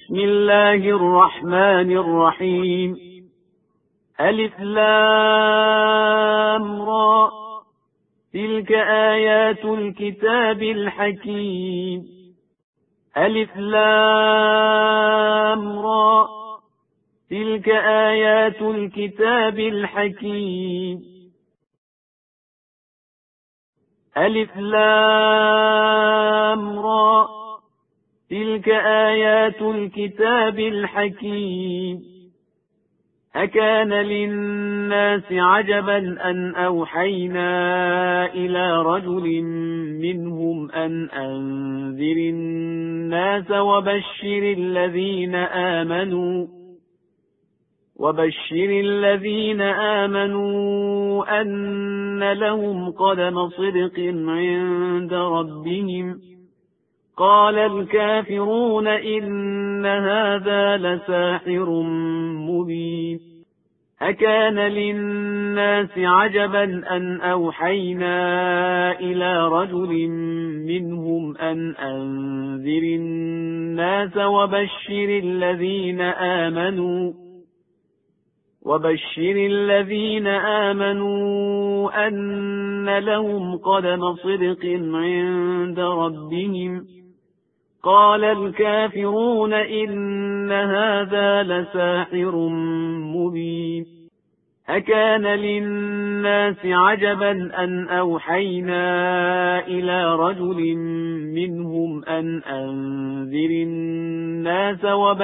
بسم الله الرحمن الرحيم. ألف لام را، تلك آيات الكتاب الحكيم. ألف لام را، تلك آيات الكتاب الحكيم. ألف لام را، تلك آيات الكتاب الحكيم. أكان للناس عجبا أن أوحينا إلى رجل منهم أن أنذر الناس وبشر الذين آمنوا أن لهم قدم صدق عند ربهم. قال الكافرون إن هذا لساحر مبين. أكان للناس عجبا أن أوحينا إلى رجل منهم أن أنذر الناس وبشر الذين آمنوا أن لهم قدم صدق عند ربهم. قال الكافرون إن هذا لساحر مبين. أكان للناس عجبا أن أوحينا إلى رجل منهم أن أنذر الناس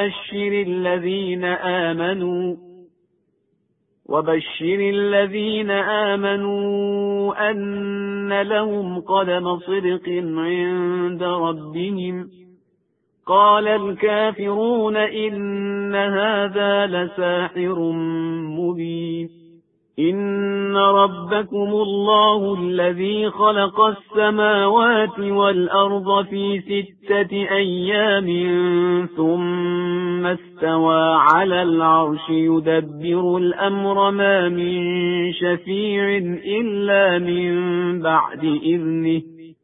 وبشر الذين آمنوا أن لهم قدم صدق عند ربهم. قال الكافرون إن هذا لساحر مبين. إن ربكم الله الذي خلق السماوات والأرض في 6 أيام ثم استوى على العرش يدبر الأمر ما من شفيع إلا من بعد إذنه.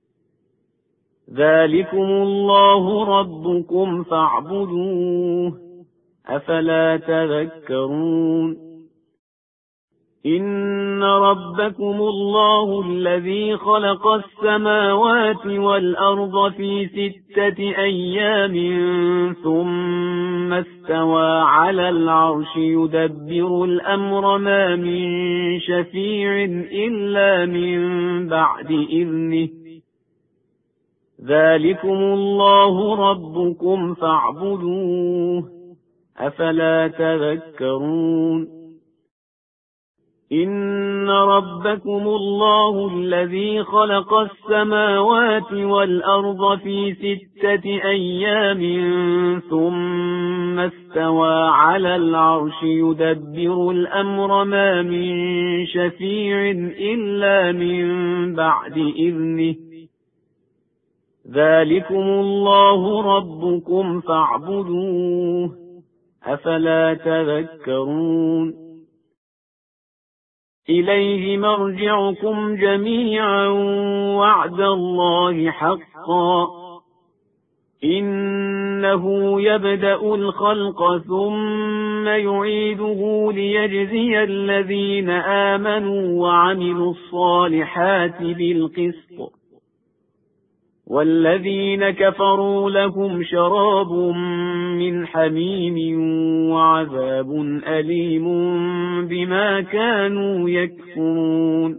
ذلكم الله ربكم فاعبدوه أفلا تذكرون. إن ربكم الله الذي خلق السماوات والأرض في 6 أيام ثم استوى على العرش يدبر الأمر ما من شفيع إلا من بعد إذنه. ذلكم الله ربكم فاعبدوه أفلا تذكرون. إن ربكم الله الذي خلق السماوات والأرض في 6 أيام ثم استوى على العرش يدبر الأمر ما من شفيع إلا من بعد إذنه. ذلكم الله ربكم فاعبدوه أفلا تذكرون. إليه مرجعكم جميعا وعد الله حقا. إنه يبدأ الخلق ثم يعيده ليجزي الذين آمنوا وعملوا الصالحات بالقسط. والذين كفروا لهم شراب من حميم وعذاب أليم بما كانوا يكفرون.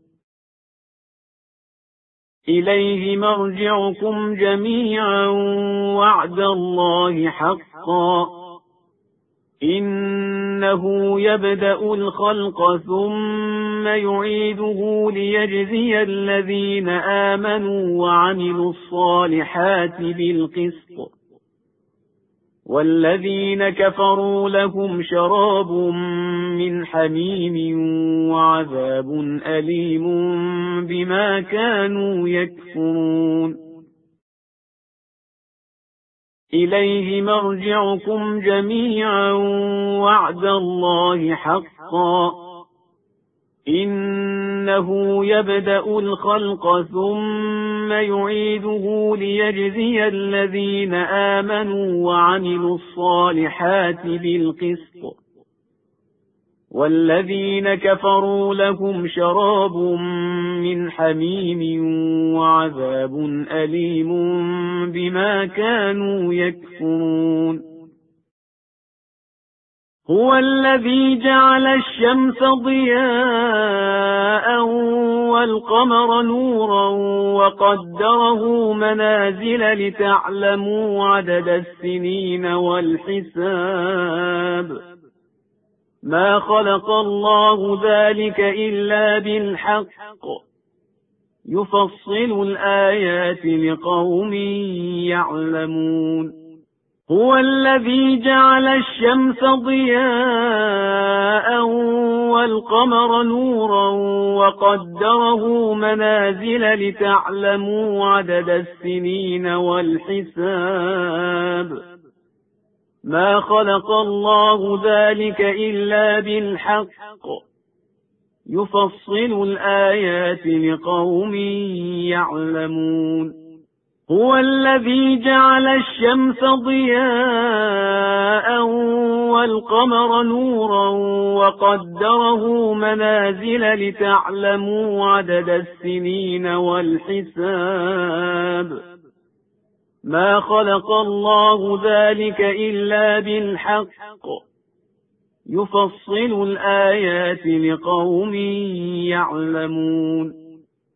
إليه مرجعكم جميعا وعد الله حقا. إنه يبدأ الخلق ثم يعيده ليجزي الذين آمنوا وعملوا الصالحات بالقسط. والذين كفروا لهم شراب من حميم وعذاب أليم بما كانوا يكفرون. إليه مرجعكم جميعا وعد الله حقا. إنه يبدأ الخلق ثم يعيده ليجزي الذين آمنوا وعملوا الصالحات بالقسط والذين كفروا لهم شراب من حميم وعذاب أليم بما كانوا يكفرون هو الذي جعل الشمس ضياء والقمر نورا وقدره منازل لتعلموا عدد السنين والحساب ما خلق الله ذلك إلا بالحق يفصل الآيات لقوم يعلمون هو الذي جعل الشمس ضياء والقمر نورا وقدره منازل لتعلموا عدد السنين والحساب ما خلق الله ذلك إلا بالحق يفصل الآيات لقوم يعلمون هو الذي جعل الشمس ضياء والقمر نورا وقدره منازل لتعلموا عدد السنين والحساب ما خلق الله ذلك إلا بالحق يفصل الآيات لقوم يعلمون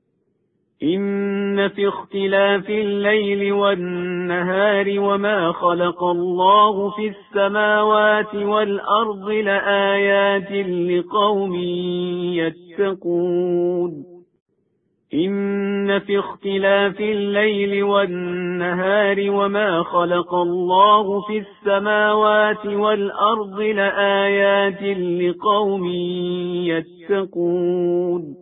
إن في اختلاف الليل والنهار وما خلق الله في السماوات والأرض لآيات لقوم يتقون إن في اختلاف الليل والنهار وما خلق الله في السماوات والأرض لآيات لقوم يتقون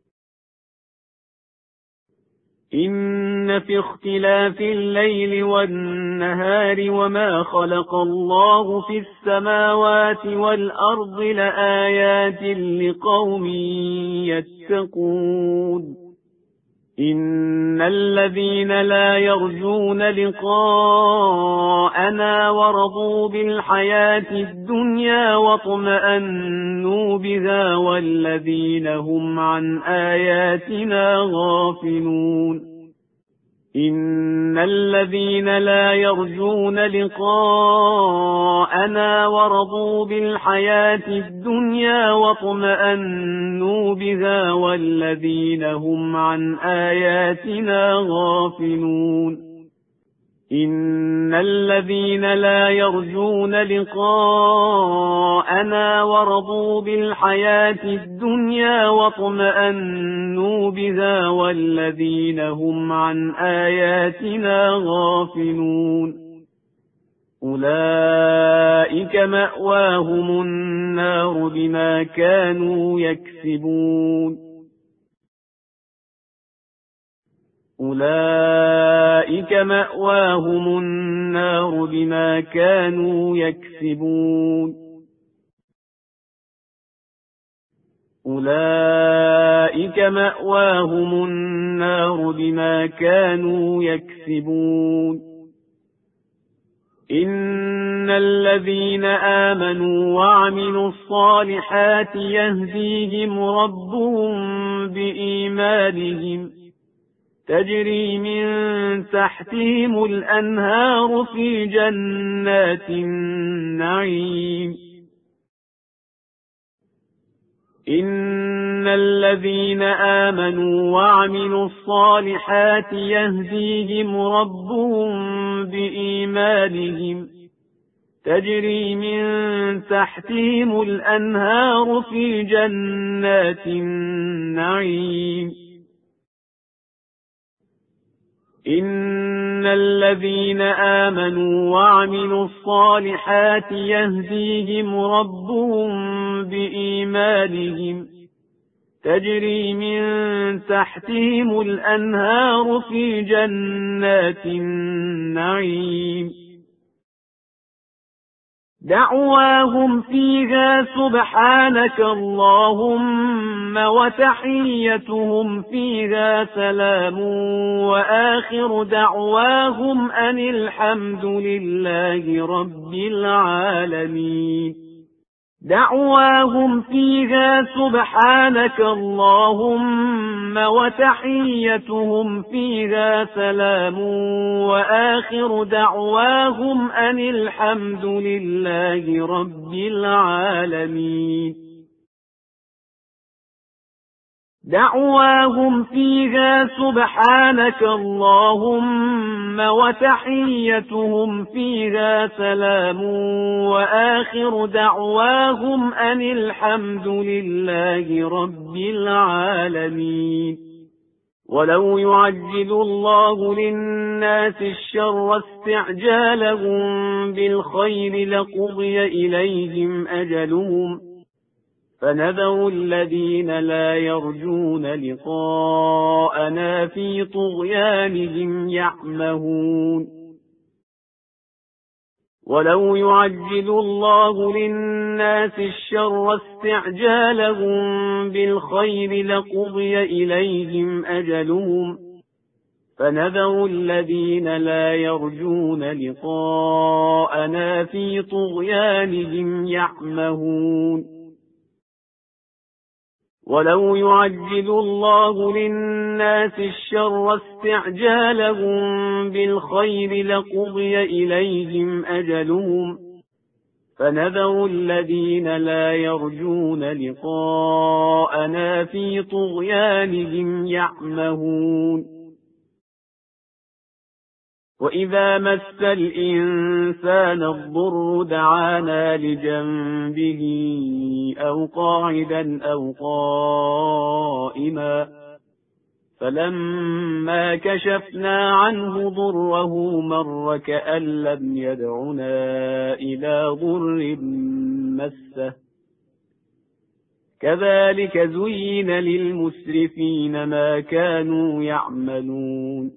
إن في اختلاف الليل والنهار وما خلق الله في السماوات والأرض لآيات لقوم يتقون إن الذين لا يرجون لقاءنا ورضوا بالحياة الدنيا واطمأنوا بها والذين هم عن آياتنا غافلون إن الذين لا يرجون لقاءنا ورضوا بالحياة الدنيا واطمأنوا بها والذين هم عن آياتنا غافلون إن الذين لا يرجون لقاءنا ورضوا بالحياة الدنيا واطمأنوا بها والذين هم عن آياتنا غافلون أولئك مأواهم النار بما كانوا يكسبون أولئك مأواهم النار بما كانوا يكسبون أولئك مأواهم النار بما كانوا يكسبون إن الذين آمنوا وعملوا الصالحات يهديهم ربهم بإيمانهم تجري من تحتهم الأنهار في جنات النعيم إن الذين آمنوا وعملوا الصالحات يهديهم ربهم بإيمانهم تجري من تحتهم الأنهار في جنات النعيم إن الذين آمنوا وعملوا الصالحات يهديهم ربهم بإيمانهم تجري من تحتهم الأنهار في جنات النعيم دعواهم فيها سبحانك اللهم وتحيتهم فيها سلام وآخر دعواهم أن الحمد لله رب العالمين دعواهم فيها سبحانك اللهم وتحيتهم فيها سلام وآخر دعواهم أن الحمد لله رب العالمين دعواهم فيها سبحانك اللهم وتحيتهم فيها سلام وآخر دعواهم أن الحمد لله رب العالمين ولو يعجل الله للناس الشر استعجالهم بالخير لقضي إليهم أجلهم فنذر الذين لا يرجون لقاءنا في طغيانهم يعمهون ولو يعجل الله للناس الشر استعجالهم بالخير لقضي إليهم أجلهم فنذر الذين لا يرجون لقاءنا في طغيانهم يعمهون ولو يعجل الله للناس الشر استعجالهم بالخير لقضي إليهم أجلهم فنذر الذين لا يرجون لقاءنا في طغيانهم يعمهون وإذا مس الإنسان الضر دعانا لجنبه أو قاعدا أو قائما فلما كشفنا عنه ضره مر كأن لم يدعنا إلى ضر مسه كذلك زين للمسرفين ما كانوا يعملون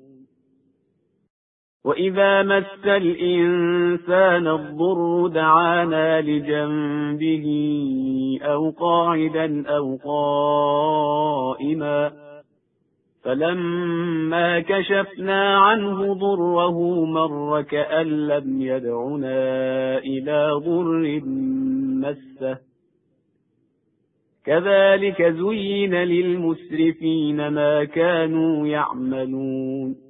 وإذا مس الإنسان الضر دعانا لجنبه أو قاعدا أو قائما فلما كشفنا عنه ضره مر كأن لم يدعنا إلى ضر مسه كذلك زين للمسرفين ما كانوا يعملون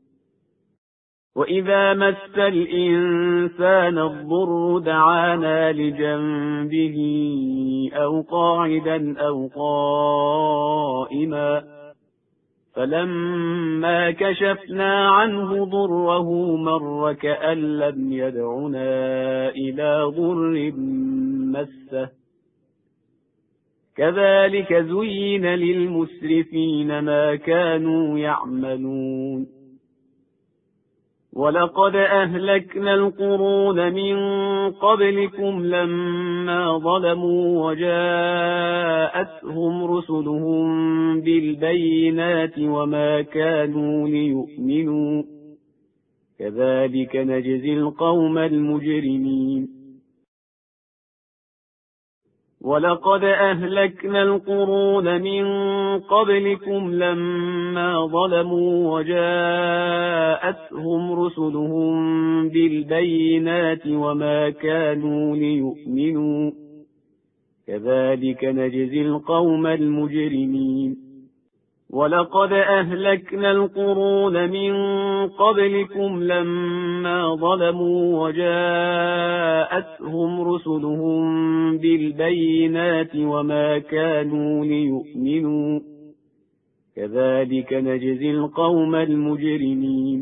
وإذا مس الإنسان الضر دعانا لجنبه أو قاعدا أو قائما فلما كشفنا عنه ضره مر كأن لم يدعنا إلى ضر مسه كذلك زين للمسرفين ما كانوا يعملون ولقد أهلكنا القرون من قبلكم لما ظلموا وجاءتهم رسلهم بالبينات وما كانوا ليؤمنوا كذلك نجزي القوم المجرمين ولقد أهلكنا القرون من قبلكم لما ظلموا وجاءتهم رسلهم بالبينات وما كانوا ليؤمنوا كذلك نجزي القوم المجرمين ولقد أهلكنا القرون من قبلكم لما ظلموا وجاءتهم رسلهم بالبينات وما كانوا ليؤمنوا كذلك نجزي القوم المجرمين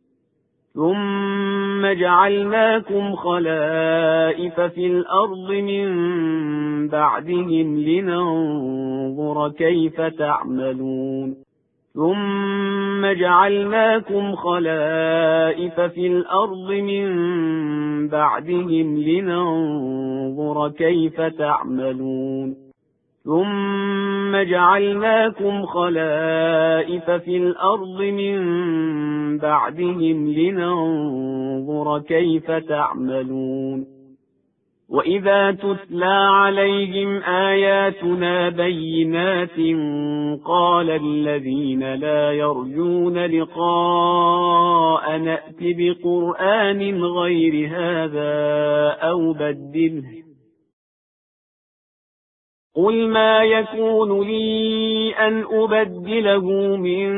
ثم جعلناكم خلائف في الأرض من بعدهم لننظر كيف تعملون ثم جعلناكم خلائف في الأرض من بعدهم لننظر كيف تعملون ثم جعلناكم خلائف في الأرض من بعدهم لننظر كيف تعملون وإذا تتلى عليهم آياتنا بينات قال الذين لا يرجون لقاء نأت بقرآن غير هذا أو بدله قل ما يكون لي أن أبدله من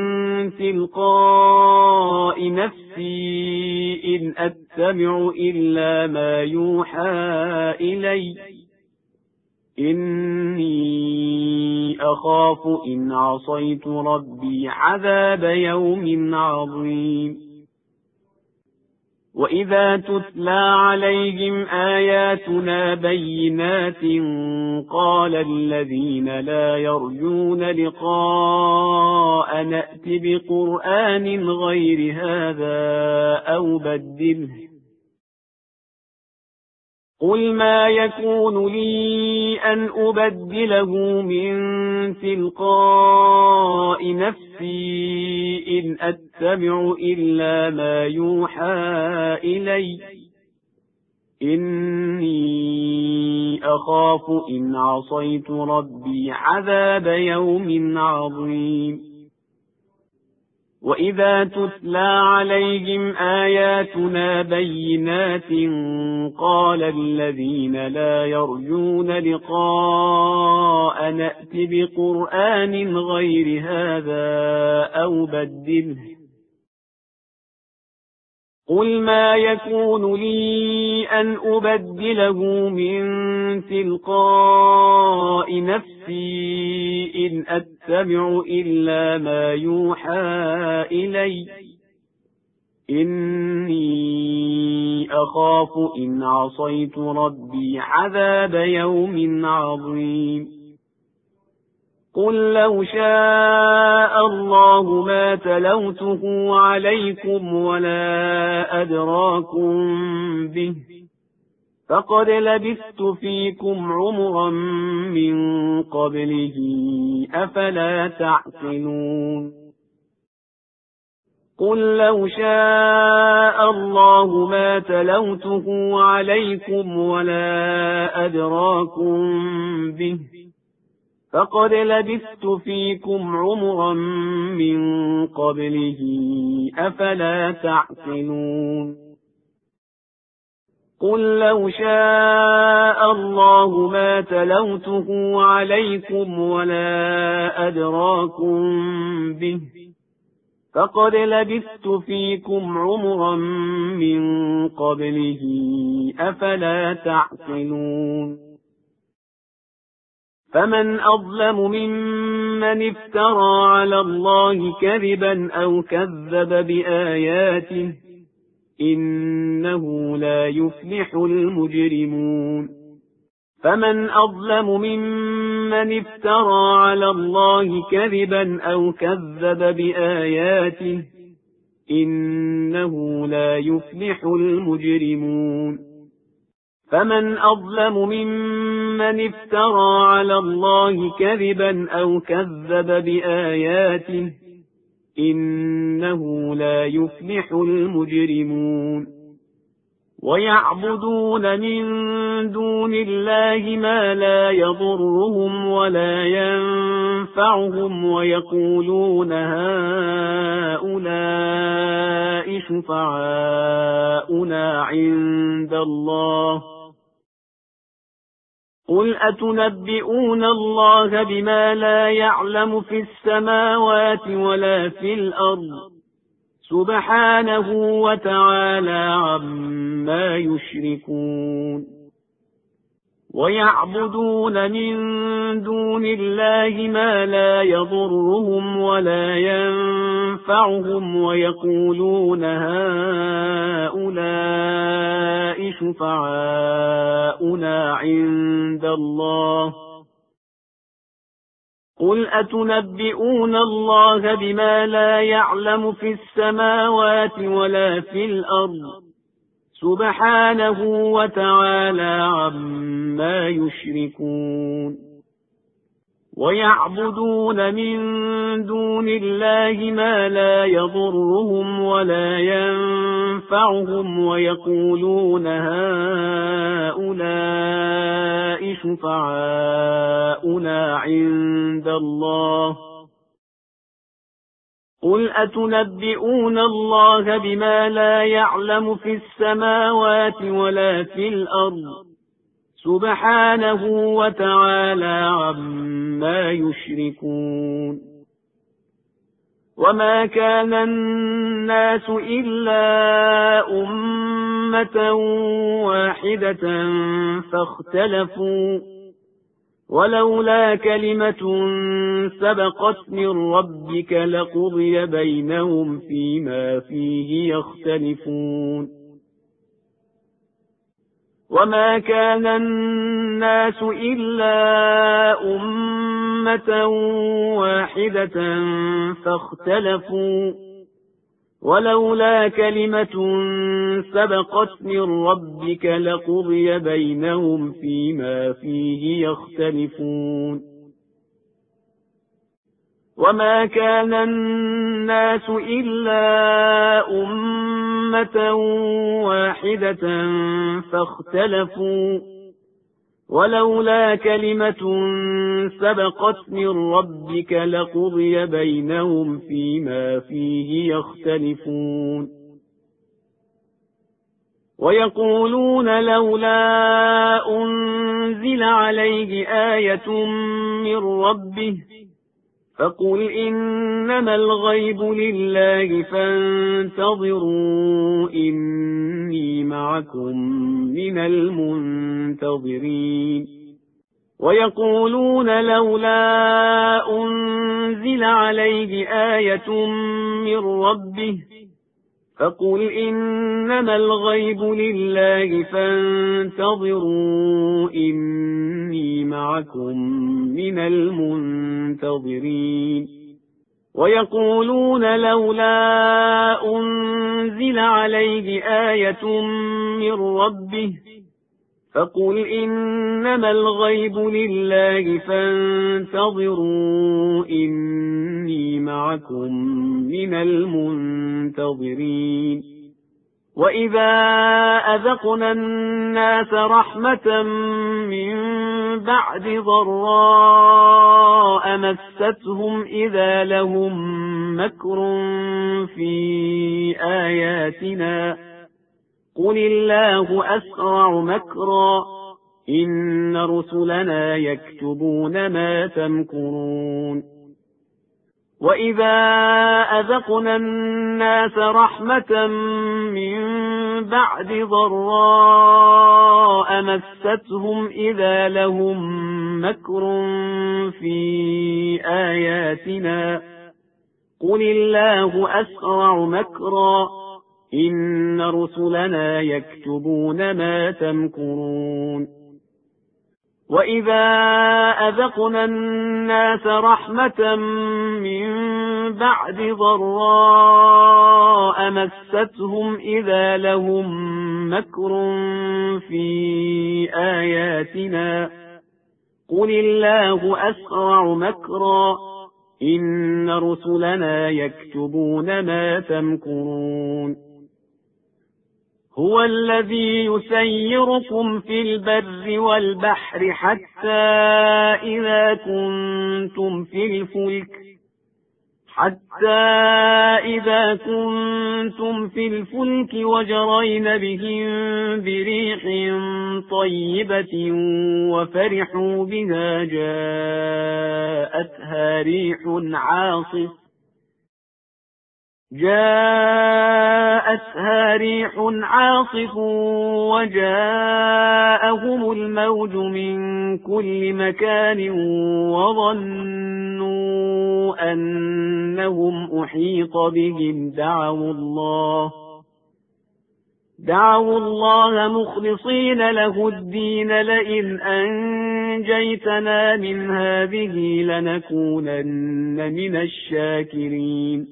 تلقاء نفسي إن أتبع إلا ما يوحى إلي إني أخاف إن عصيت ربي عذاب يوم عظيم وإذا تتلى عليهم آياتنا بينات قال الذين لا يرجون لقاء نأت بقرآن غير هذا أو بدله قل ما يكون لي أن أبدله من تلقاء نفسي إن أتبع إلا ما يوحى إلي إني أخاف إن عصيت ربي عذاب يوم عظيم وإذا تتلى عليهم آياتنا بينات قال الذين لا يرجون لقاء نأت بقرآن غير هذا أو بدله قل ما يكون لي أن أبدله من تلقاء نفسي إن أتبع إلا ما يوحى إلي إني أخاف إن عصيت ربي عذاب يوم عظيم قل لو شاء الله ما تلوته عليكم ولا أدراكم به فقد لبثت فيكم عمرا من قبله أفلا تعقلون قل لو شاء الله ما تلوته عليكم ولا أدراكم به فقد لبثت فيكم عمرا من قبله أفلا تعقلون قل لو شاء الله ما تلوته عليكم ولا أدراكم به فقد لبثت فيكم عمرا من قبله أفلا تعقلون فمن أظلم ممن افترى على الله كذبا أو كذب بآياته إنه لا يفلح المجرمون فمن أظلم ممن افترى على الله كذبا أو كذب بآياته إنه لا يفلح المجرمون فمن أظلم ممن افترى على الله كذبا أو كذب بآياته إنه لا يفلح المجرمون ويعبدون من دون الله ما لا يضرهم ولا ينفعهم ويقولون هؤلاء شفعاؤنا عند الله قل أتنبئون الله بما لا يعلم في السماوات ولا في الأرض سبحانه وتعالى عما يشركون ويعبدون من دون الله ما لا يضرهم ولا ينفعهم ويقولون هؤلاء شفعاؤنا عند الله قل أتنبئون الله بما لا يعلم في السماوات ولا في الأرض سبحانه وتعالى عما يشركون ويعبدون من دون الله ما لا يضرهم ولا ينفعهم ويقولون هؤلاء شفعاؤنا عند الله قل أتنبئون الله بما لا يعلم في السماوات ولا في الأرض سبحانه وتعالى عما يشركون وما كان الناس إلا أمة واحدة فاختلفوا ولولا كلمة سبقت من ربك لقضي بينهم فيما فيه يختلفون وما كان الناس إلا أمة واحدة فاختلفوا ولولا كلمة سبقت من ربك لقضي بينهم فيما فيه يختلفون وما كان الناس إلا أمة واحدة فاختلفوا ولولا كلمة سبقت من ربك لقضي بينهم فيما فيه يختلفون ويقولون لولا أنزل عليه آية من ربه فقل إنما الغيب لله فانتظروا إني معكم من المنتظرين ويقولون لولا أنزل عليه آية من ربه فقل إنما الغيب لله فانتظروا إني معكم من المنتظرين ويقولون لولا أنزل عليه آية من ربه فقل إنما الغيب لله فانتظروا إني معكم من المنتظرين وإذا أذقنا الناس رحمة من بعد ضراء مستهم إذا لهم مكر في آياتنا قل الله أسرع مكرا إن رسلنا يكتبون ما تمكرون وإذا أذقنا الناس رحمة من بعد ضراء مستهم إذا لهم مكر في آياتنا قل الله أسرع مكرا إن رسلنا يكتبون ما تمكرون وإذا أذقنا الناس رحمة من بعد ضراء مستهم إذا لهم مكر في آياتنا قل الله أسرع مكرا إن رسلنا يكتبون ما تمكرون هو الذي يسيركم في البر والبحر حتى إذا كنتم في الفلك وجرين بهم بريح طيبة وفرحوا بها جاءتها ريح عاصف وجاءهم الموج من كل مكان وظنوا أنهم أحيط بهم دعوا الله مخلصين له الدين لئن أنجيتنا من هذه لنكونن من الشاكرين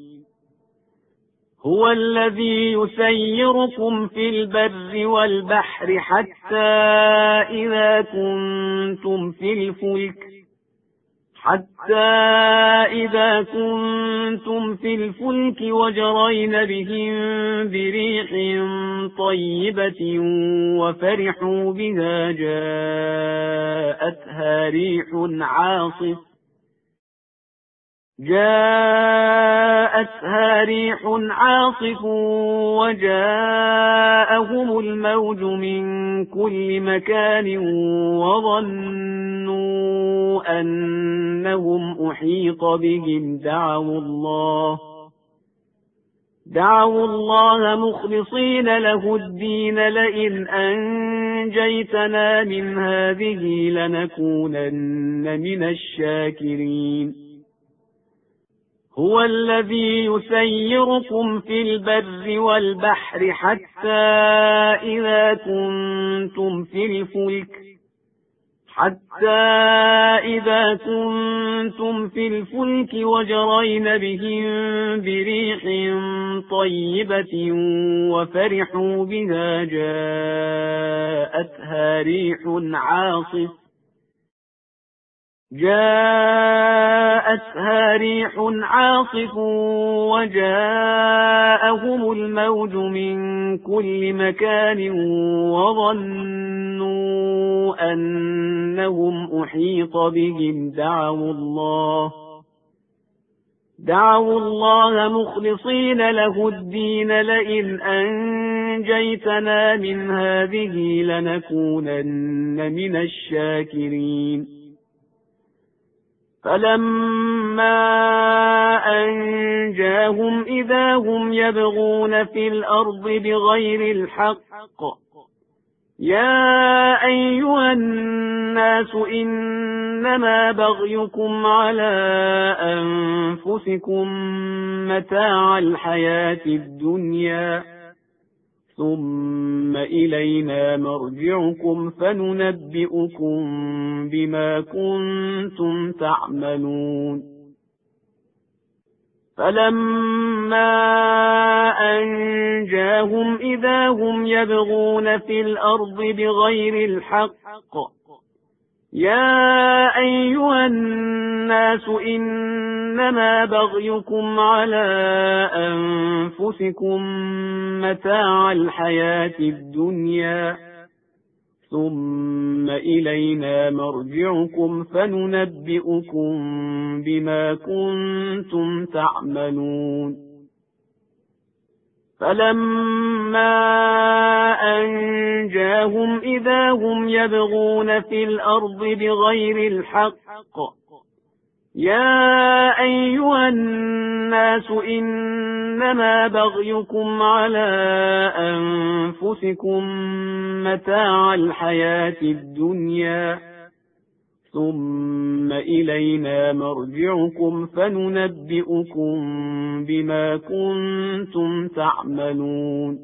هو الذي يسيركم في البر والبحر حتى إذا كنتم حتى إذا كنتم في الفلك وجرين بهم بريح طيبة وفرحوا بها جاءتها ريح عاصف وجاءهم الموج من كل مكان وظنوا أنهم أحيط بهم دعوا الله مخلصين له الدين لئن أنجيتنا من هذه لنكونن من الشاكرين هو الذي يسيركم في البر والبحر حتى إذا كنتم في الفلك وجرين بهم بريح طيبة وفرحوا بها جاءتها ريح عاصف وجاءهم الموج من كل مكان وظنوا أنهم أحيط بهم دعوا الله مخلصين له الدين لئن أنجيتنا من هذه لنكونن من الشاكرين فلما أنجاهم إذا هم يبغون في الأرض بغير الحق يا أيها الناس إنما بغيكم على أنفسكم متاع الحياة الدنيا ثم إلينا مرجعكم فننبئكم بما كنتم تعملون فلما أنجاهم إذا هم يبغون في الأرض بغير الحق يا أيها الناس إنما بغيكم على أنفسكم متاع الحياة الدنيا ثم إلينا مرجعكم فننبئكم بما كنتم تعملون فلما أنجاهم إذا هم يبغون في الأرض بغير الحق يا أيها الناس إنما بغيكم على أنفسكم متاع الحياة الدنيا ثم إلينا مرجعكم فننبئكم بما كنتم تعملون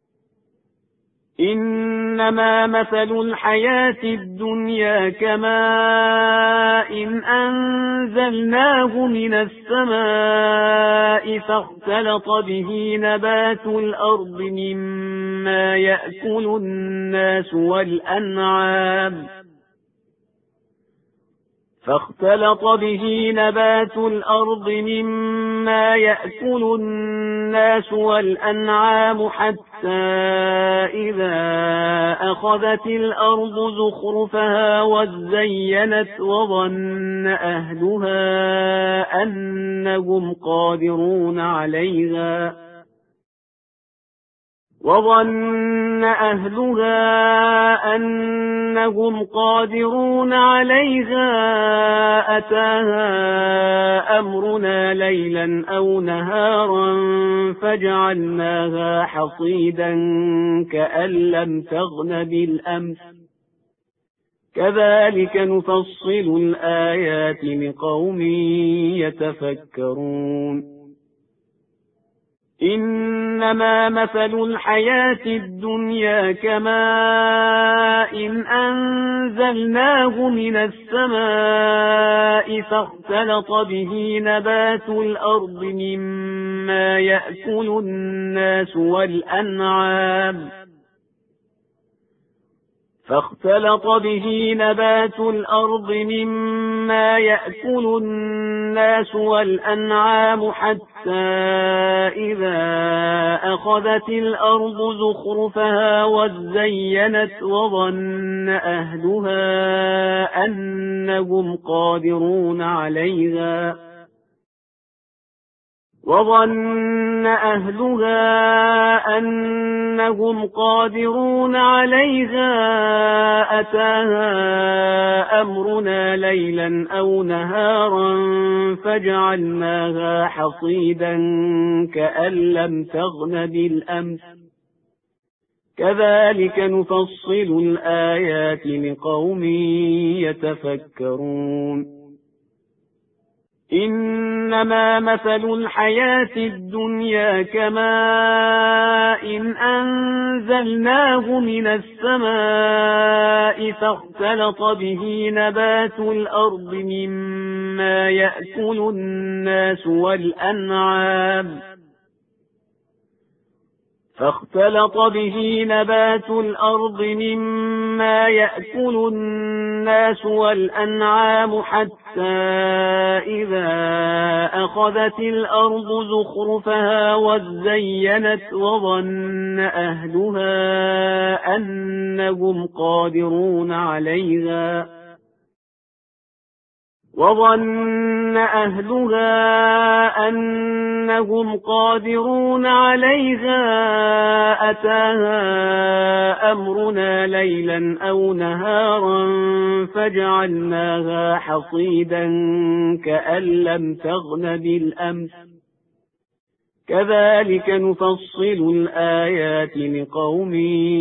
إنما مثل الحياة الدنيا كماء أنزلناه من السماء فاختلط به نبات الأرض مما يأكل الناس والأنعام حتى إذا أخذت الأرض زخرفها وزينت وظن أهلها أنهم قادرون عليها أتاها أمرنا ليلا أو نهارا فجعلناها حصيدا كأن لم تغن بالأمس كذلك نفصل الآيات لقوم يتفكرون إنما مثل الحياة الدنيا كماء أنزلناه من السماء فاختلط به نبات الأرض مما يأكل الناس فاختلط به نبات الأرض مما يأكل الناس والأنعام حتى إذا أخذت الأرض زخرفها وزينت وظن أهلها أنهم قادرون عليها أتاها أمرنا ليلا أو نهارا فجعلناها حصيدا كأن لم تغن بالأمس كذلك نفصل الآيات لقوم يتفكرون إنما مثل الحياة الدنيا كماء أنزلناه من السماء فاختلط به نبات الأرض مما يأكل الناس والأنعام حتى إذا أخذت الأرض زخرفها وزينت وظن أهلها أنهم قادرون عليها أتاها أمرنا ليلا أو نهارا فجعلناها حصيدا كأن لم تغن بالأمس كذلك نفصل الآيات لقوم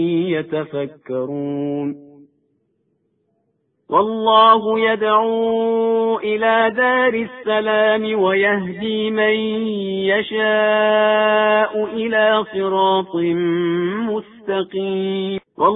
يتفكرون والله يدعو إلى دار السلام ويهدي من يشاء إلى صراط مستقيم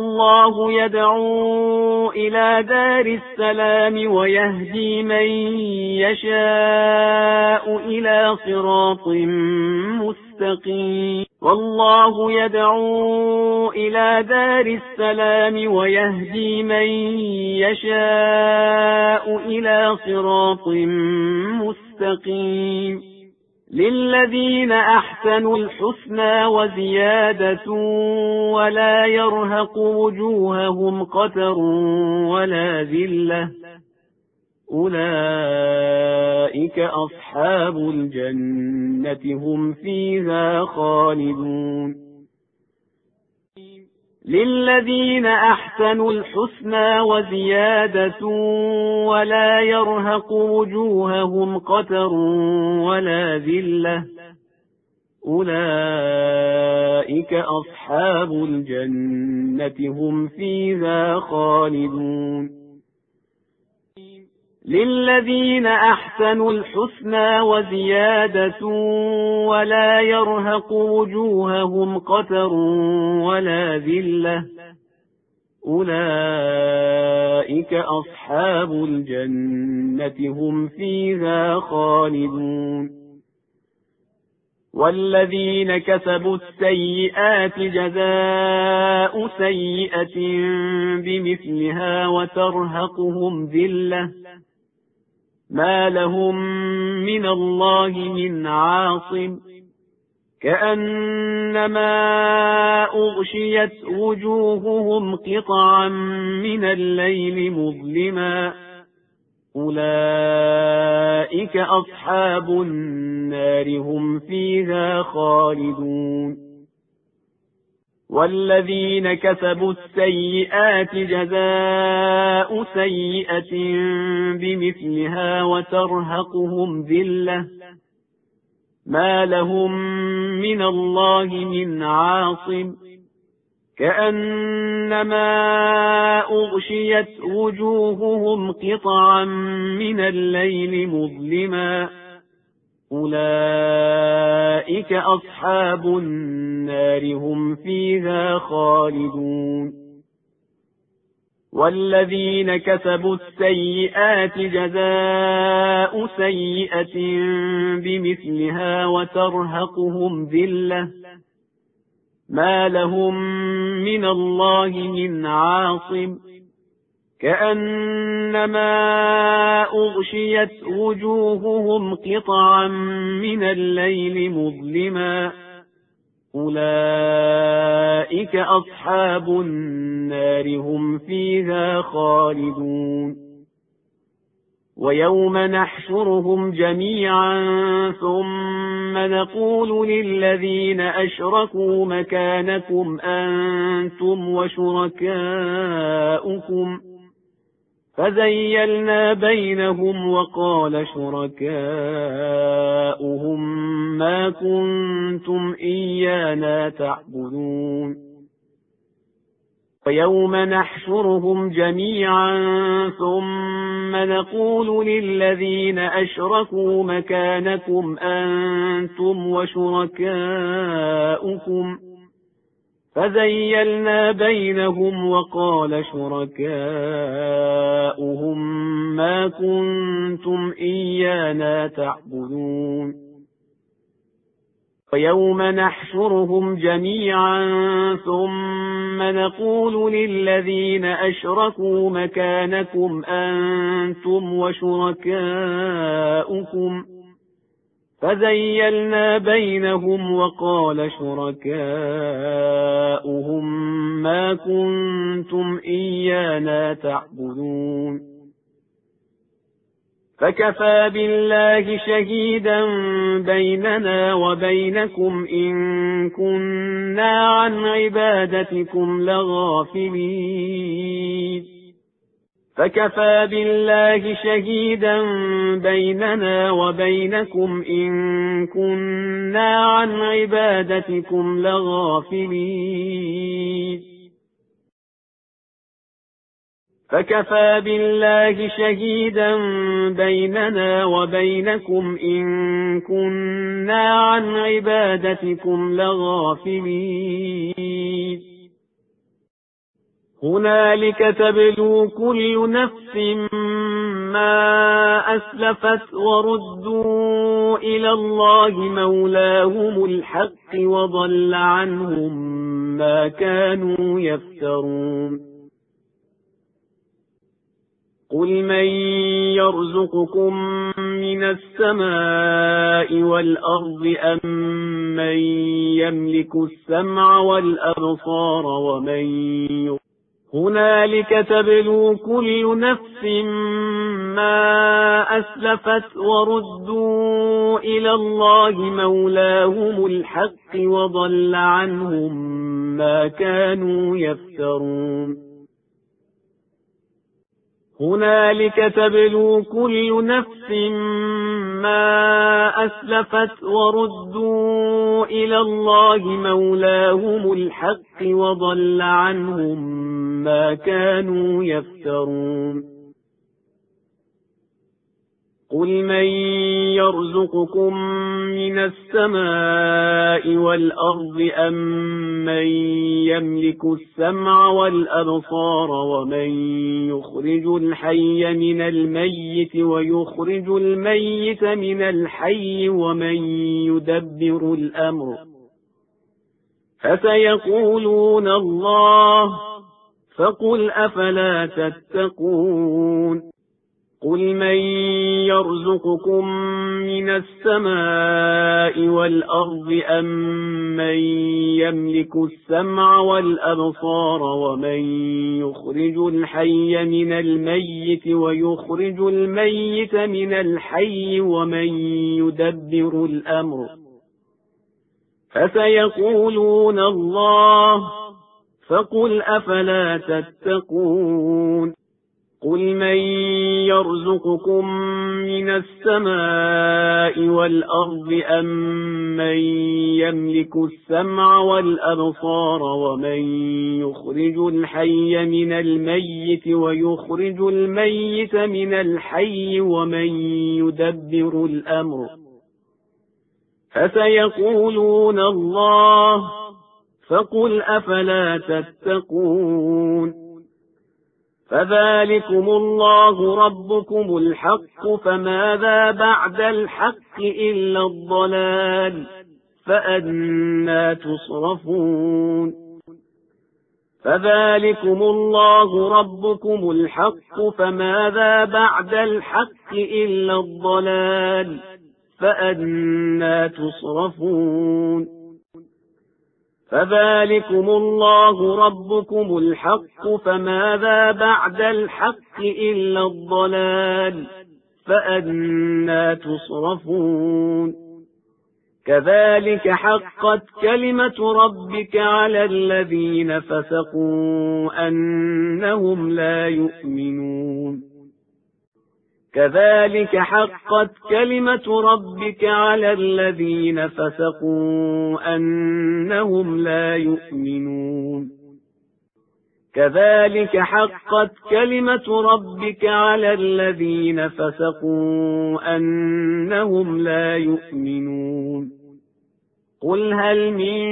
للذين أحسنوا الحسنى وزيادة ولا يرهق وجوههم قتر ولا ذلة أولئك أصحاب الجنة هم فيها خالدون للذين أحسنوا الحسنى وزيادة ولا يرهق وجوههم قتر ولا ذلة أولئك أصحاب الجنة هم فيها خالدون للذين أحسنوا الحسنى وزيادة ولا يرهق وجوههم قتر ولا ذلة أولئك أصحاب الجنة هم فيها خالدون والذين كسبوا السيئات جزاء سيئة بمثلها وترهقهم ذلة ما لهم من الله من عاصم كأنما أغشيت وجوههم قطعا من الليل مظلما أولئك أصحاب النار هم فيها خالدون والذين كسبوا السيئات جزاء سيئة بمثلها وترهقهم ذلة ما لهم من الله من عاصم كأنما أغشيت وجوههم قطعا من الليل مظلما أولئك أصحاب النار هم فيها خالدون والذين كسبوا السيئات جزاء سيئة بمثلها وترهقهم ذلة ما لهم من الله من عاصم كأنما أغشيت وجوههم قطعا من الليل مظلما أولئك أصحاب النار هم فيها خالدون ويوم نحشرهم جميعا ثم نقول للذين أشركوا مكانكم أنتم وشركاؤكم فزيلنا بينهم وقال شركاؤهم ما كنتم إيانا تعبدون ويوم نحشرهم جميعا ثم نقول للذين أشركوا مكانكم أنتم وشركاؤكم فزيلنا بينهم وقال شركاؤهم ما كنتم إيانا تعبدون ويوم نحشرهم جميعا ثم نقول للذين أشركوا مكانكم أنتم وشركاؤكم فزيلنا بينهم وقال شركاؤهم ما كنتم إيانا تعبدون فكفى بالله شهيدا بيننا وبينكم إن كنا عن عبادتكم لغافلين فكفى بالله شهيدا بيننا وبينكم إن كنا عن عبادتكم لغافلين فكفى بالله شهيدا بيننا وبينكم إن كنا عن عبادتكم لغافلين هنالك تبلو كل نفس ما أسلفت وردوا إلى الله مولاهم الحق وضل عنهم ما كانوا يفترون قل من يرزقكم من السماء والأرض أم من يملك السمع والأبصار ومن هنالك تبلو كل نفس ما أسلفت وردوا إلى الله مولاهم الحق وضل عنهم ما كانوا يفترون هنالك تبلو كل نفس ما أسلفت وردوا إلى الله مولاهم الحق وضل عنهم ما كانوا يفترون قل من يرزقكم من السماء والأرض أم من يملك السمع والأبصار ومن يخرج الحي من الميت ويخرج الميت من الحي ومن يدبر الأمر فسيقولون الله فقل أفلا تتقون قل من يرزقكم من السماء والأرض أم من يملك السمع والأبصار ومن يخرج الحي من الميت ويخرج الميت من الحي ومن يدبر الأمر فسيقولون الله فقل أفلا تتقون قل من يرزقكم من السماء والأرض أم من يملك السمع والأبصار ومن يخرج الحي من الميت ويخرج الميت من الحي ومن يدبر الأمر فسيقولون الله فقل أفلا تتقون فذلكم الله ربكم الحق فماذا بعد الحق إلا الضلال فأنى تصرفون فذلكم الله ربكم الحق فماذا بعد الحق إلا الضلال فأنى تصرفون فذلكم الله ربكم الحق فماذا بعد الحق إلا الضلال فأنى تصرفون كذلك حقت كلمة ربك على الذين فسقوا أنهم لا يؤمنون كذلك حقت كلمة ربك على الذين فسقوا أنهم لا يؤمنون كذلك حقت كلمة ربك على الذين فسقوا أنهم لا يؤمنون قل هل من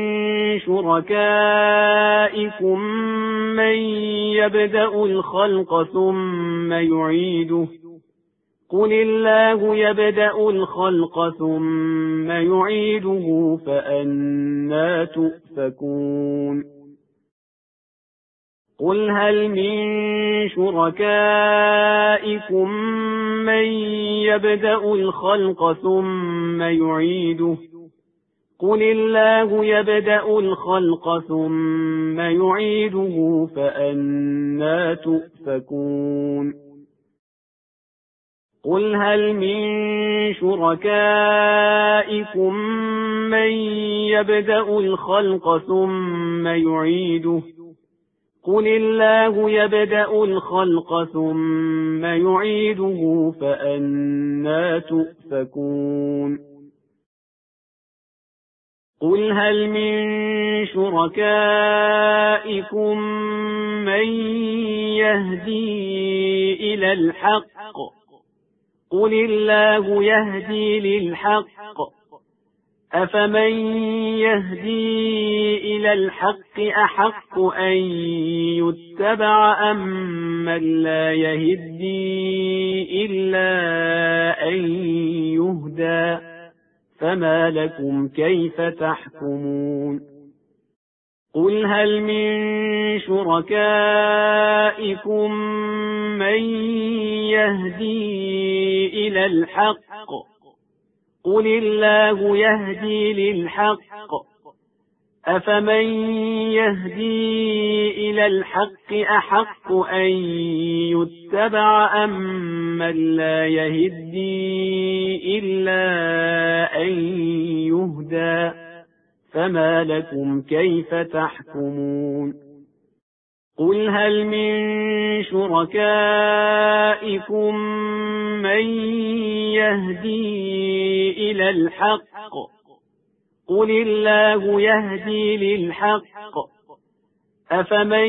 شركائكم من يبدأ الخلق ثم يعيده قل الله يبدأ الخلق ثم يعيده فأنى تؤفكون قل هل من شركائكم من يبدأ الخلق ثم يعيده قل الله يبدأ الخلق ثم يعيده فأنى تؤفكون قل هل من شركائكم من يبدأ الخلق ثم يعيده قل الله يبدأ الخلق ثم يعيده فأنى تؤفكون قل هل من شركائكم من يهدي إلى الحق قل الله يهدي للحق أفمن يهدي إلى الحق أحق أن يتبع أم من لا يهدي إلا أن يهدى فما لكم كيف تحكمون قل هل من شركائكم من يهدي إلى الحق قل الله يهدي للحق أفمن يهدي إلى الحق أحق أن يتبع أم من لا يهدي إلا أن يهدى فما لكم كيف تحكمون قل هل من شركائكم من يهدي إلى الحق قل الله يهدي للحق أفمن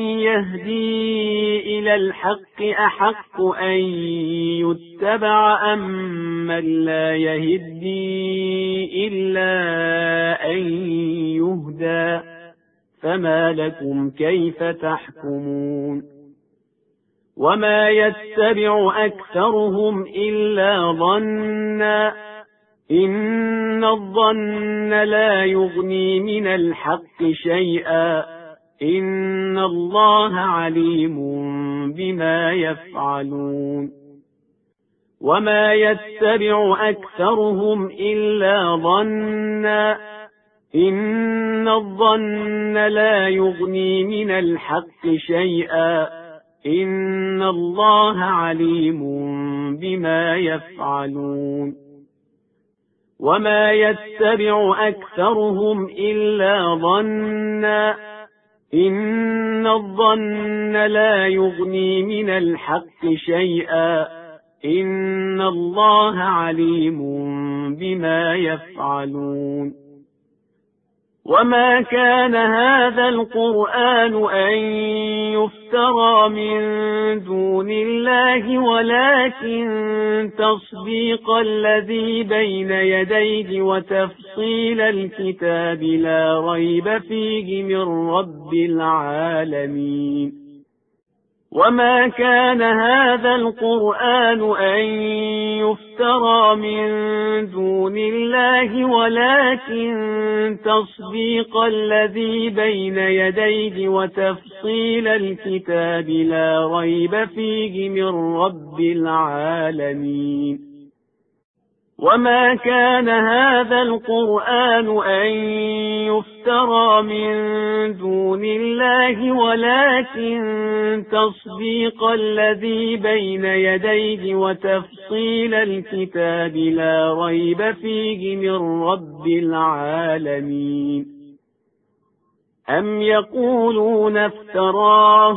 يهدي إلى الحق أحق أن يتبع أم من لا يهدي إلا أن يهدى فما لكم كيف تحكمون وما يتبع أكثرهم إلا ظنا إن الظن لا يغني من الحق شيئا إن الله عليم بما يفعلون وما يتبع أكثرهم إلا ظنا إن الظن لا يغني من الحق شيئا إن الله عليم بما يفعلون وما يتبع أكثرهم إلا ظنا إن الظن لا يغني من الحق شيئا إن الله عليم بما يفعلون وما كان هذا القرآن أن يفترى من دون الله ولكن تصديق الذي بين يديه وتفصيل الكتاب لا ريب فيه من رب العالمين وما كان هذا القرآن أن يفترى من دون الله ولكن تصديق الذي بين يديه وتفصيل الكتاب لا ريب فيه من رب العالمين. وما كان هذا القرآن أن يفترى من دون الله ولكن تصديق الذي بين يديه وتفصيل الكتاب لا ريب فيه من رب العالمين. أم يقولون افتراه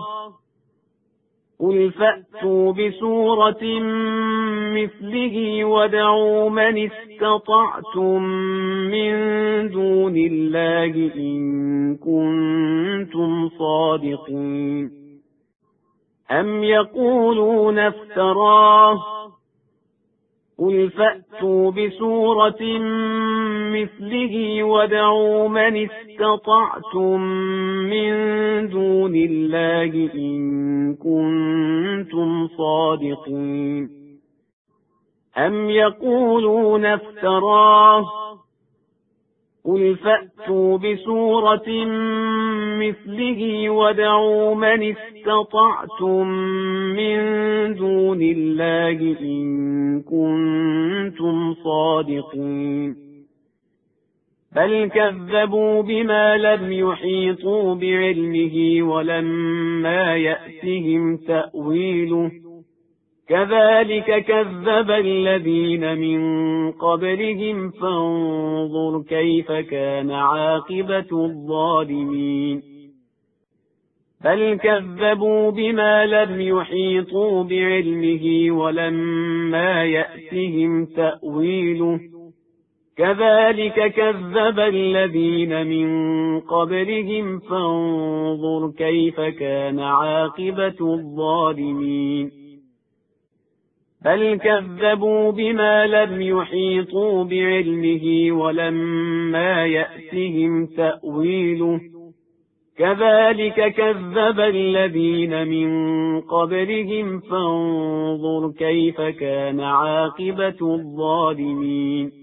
قل فأتوا بسورة مثله وادعوا من استطعتم من دون الله إن كنتم صادقين. أم يقولون افتراه قل فأتوا بسورة مثله وادعوا من استطعتم من دون الله إن كنتم صادقين. أم يقولون افتراه قل فأتوا بسورة مثله وادعوا من استطعتم من دون الله إن كنتم صادقين. بل كذبوا بما لم يحيطوا بعلمه ولما يأتهم تأويله كذلك كذب الذين من قبلهم فانظر كيف كان عاقبة الظالمين. بل كذبوا بما لم يحيطوا بعلمه ولما يأتهم تأويله كذلك كذب الذين من قبلهم فانظر كيف كان عاقبة الظالمين. بل كذبوا بما لم يحيطوا بعلمه ولما يأتهم تأويله كذلك كذب الذين من قبلهم فانظر كيف كان عاقبة الظالمين.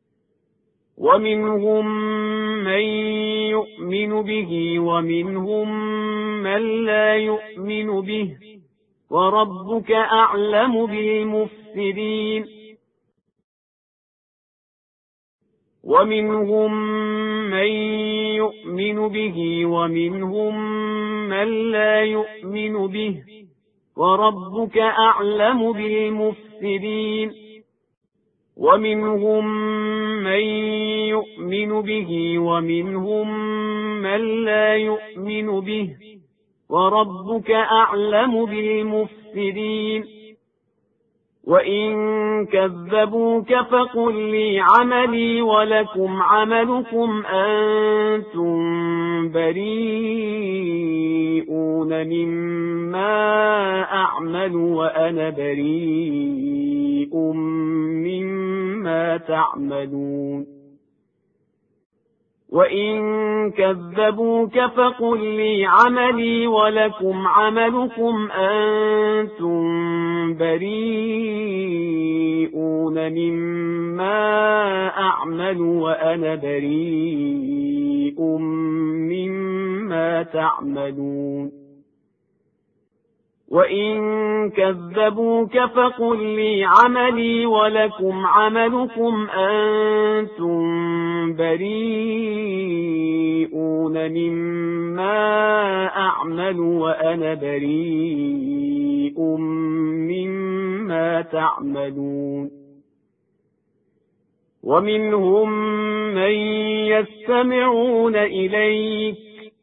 ومنهم من يؤمن به ومنهم من لا يؤمن به وربك أعلم بالمفسدين. ومنهم من يؤمن به ومنهم من لا يؤمن به وربك أعلم بالمفسدين. ومنهم من يؤمن به ومنهم من لا يؤمن به وربك أعلم بالمفسدين. وإن كذبوك فقل لي عملي ولكم عملكم أنتم بريئون مما أعمل وأنا بريء مما تعملون. وإن كذبوك فقل لي عملي ولكم عملكم أنتم بريئون مما أعمل وأنا بريء مما تعملون. وإن كذبوك فقل لي عملي ولكم عملكم أنتم بريئون مما أعمل وأنا بريء مما تعملون. ومنهم من يستمعون إليك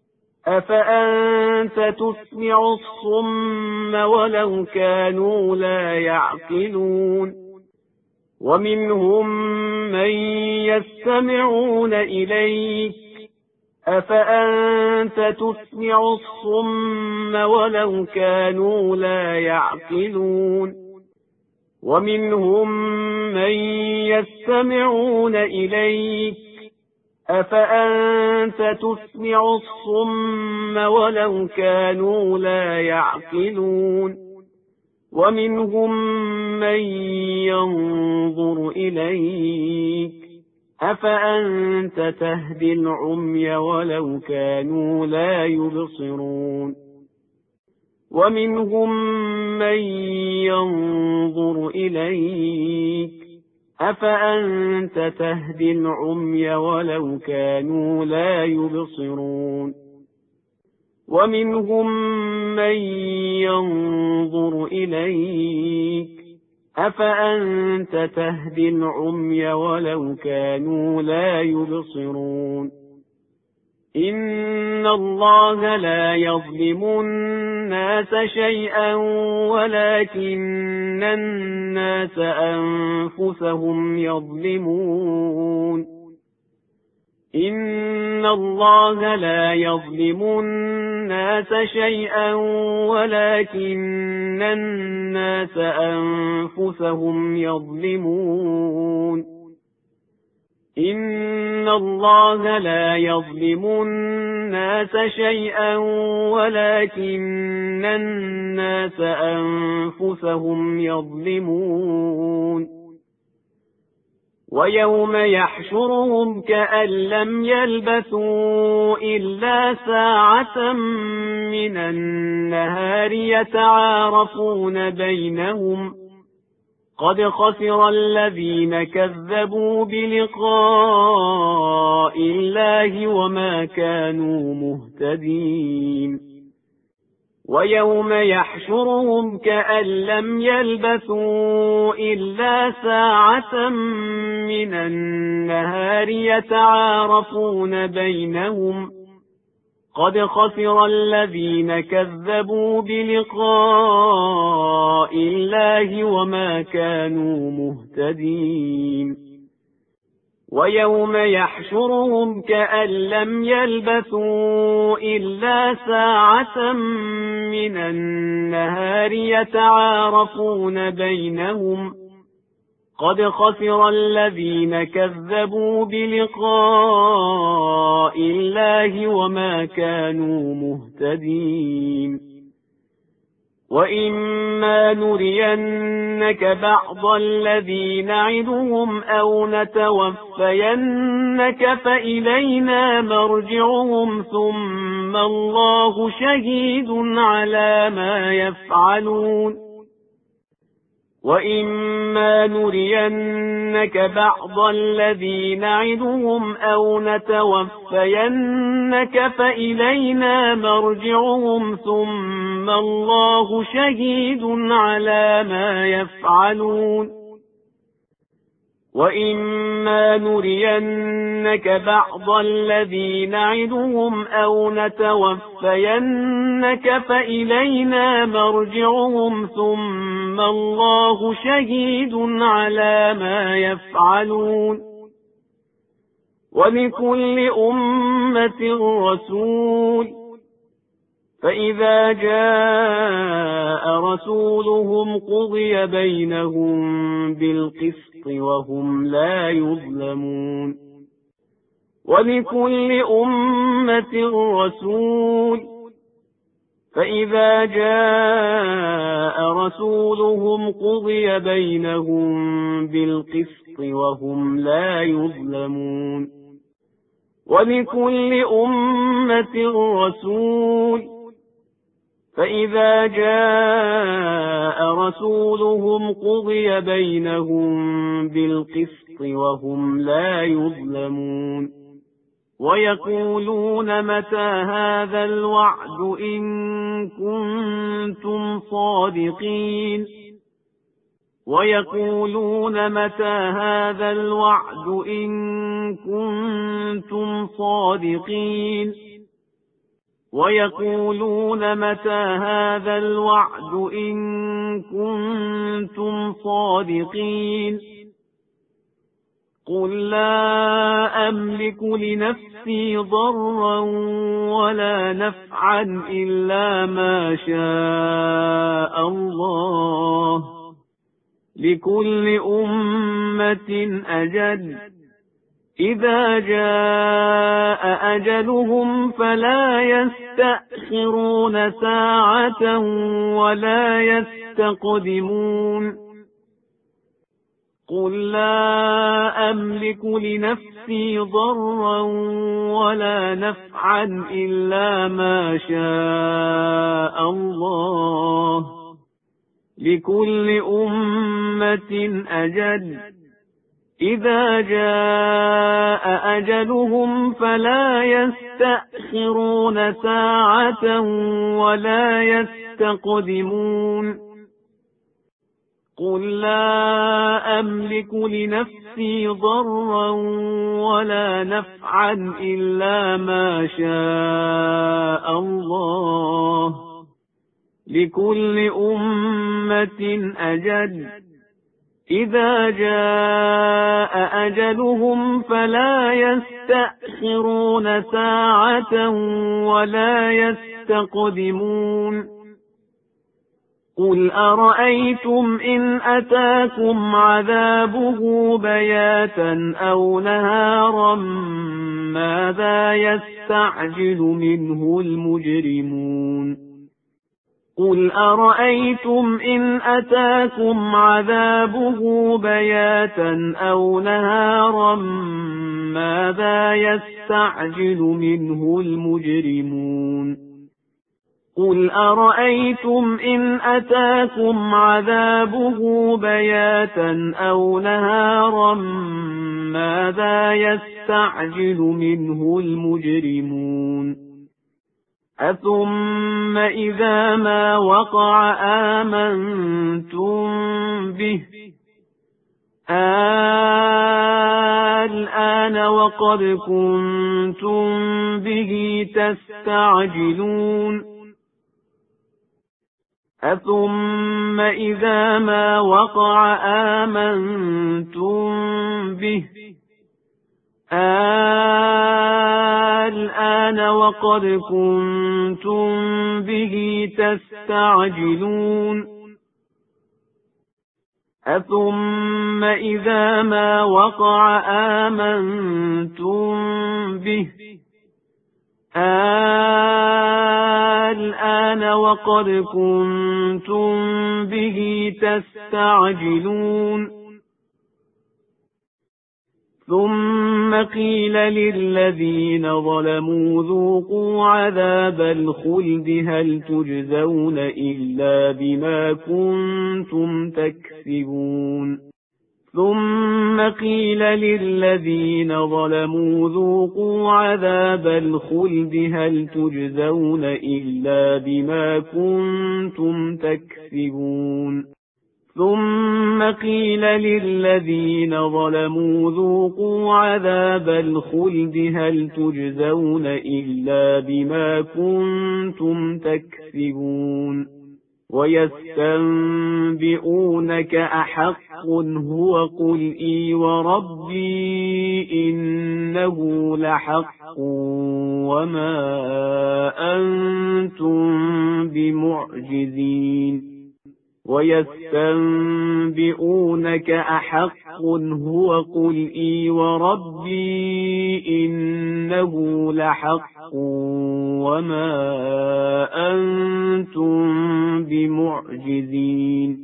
أفأنت تسمع الصم ولو كانوا لا يعقلون. ومنهم من يستمعون إليك أفأنت تسمع الصم ولو كانوا لا يعقلون. ومنهم من يستمعون إليك أفأنت تسمع الصم ولو كانوا لا يعقلون ومنهم من ينظر إليك أفأنت تهدي العمي ولو كانوا لا يبصرون ومنهم من ينظر إليك أفأنت تهدي العمي ولو كانوا لا يبصرون ومنهم من ينظر إليك أفأنت تهدي العمي ولو كانوا لا يبصرون إن الله لا يظلم الناس شيئا ولكن الناس أنفسهم يظلمون إن الله لا يظلم الناس شيئا ولكن الناس أنفسهم يظلمون إن الله لا يظلم الناس شيئا ولكن الناس أنفسهم يظلمون ويوم يحشرهم كأن لم يلبثوا إلا ساعة من النهار يتعارفون بينهم قد خسر الذين كذبوا بلقاء الله وما كانوا مهتدين ويوم يحشرهم كأن لم يلبثوا إلا ساعة من النهار يتعارفون بينهم قد خسر الذين كذبوا بلقاء الله وما كانوا مهتدين ويوم يحشرهم كأن لم يلبثوا إلا ساعة من النهار يتعارفون بينهم قد خسر الذين كذبوا بلقاء الله وما كانوا مهتدين وإما نرينك بعض الذي نعدهم أو نتوفينك فإلينا مرجعهم ثم الله شهيد على ما يفعلون وإما نرينك بعض الذي نعدهم أو نتوفينك فإلينا مرجعهم ثم الله شهيد على ما يفعلون وإما نرينك بعض الذي نعدهم أو نتوفينك فإلينا مرجعهم ثم الله شهيد على ما يفعلون ولكل أمة رسول فإذا جاء رسولهم قضي بينهم بالقسط وهم لا يظلمون ولكل أمة رسول فإذا جاء رسولهم قضي بينهم بالقسط وهم لا يظلمون ولكل أمة رسول فإذا جاء رسولهم قضي بينهم بالقسط وهم لا يظلمون ويقولون متى هذا الوعد إن كنتم صادقين ويقولون متى هذا الوعد إن كنتم صادقين ويقولون متى هذا الوعد إن كنتم صادقين قل لا أملك لنفسي ضرا ولا نفعا إلا ما شاء الله لكل أمة أجل إذا جاء أجلهم فلا يستأخرون ساعة ولا يستقدمون قل لا أملك لنفسي ضرا ولا نفعا إلا ما شاء الله لكل أمة أجل إذا جاء أجلهم فلا يستأخرون ساعة ولا يستقدمون قل لا أملك لنفسي ضرا ولا نفعا إلا ما شاء الله لكل أمة أجل إذا جاء أجلهم فلا يستأخرون ساعة ولا يستقدمون قل أرأيتم إن أتاكم عذابه بياتا أو نهارا ماذا يستعجل منه المجرمون قل أرأيتم إن أتاكم عذابه بياتا أو نهارا ماذا يستعجل منه المجرمون قل أرأيتم إن أتاكم عذابه بياتا أو نهارا ماذا يستعجل منه المجرمون أثم إذا ما وقع آمنتم به الآن وقد كنتم به تستعجلون أثم إذا ما وقع آمنتم به الآن وقد كنتم به تستعجلون أثم إذا ما وقع آمنتم به الآن وقد كنتم به تستعجلون ثم قيل للذين ظلموا ذوقوا عذاب الخلد هل تجزون إلا بما كنتم تكسبون ثم قيل للذين ظلموا ذوقوا عذاب الخلد هل تجزون إلا بما كنتم تكسبون ثم قيل للذين ظلموا ذوقوا عذاب الخلد هل تجزون إلا بما كنتم تكسبون ويستنبئونك أحق هو قل إي وربي إنه لحق وما أنتم بمعجزين ويستنبئونك أحق هو قل إي وربي إنه لحق وما أنتم بمعجزين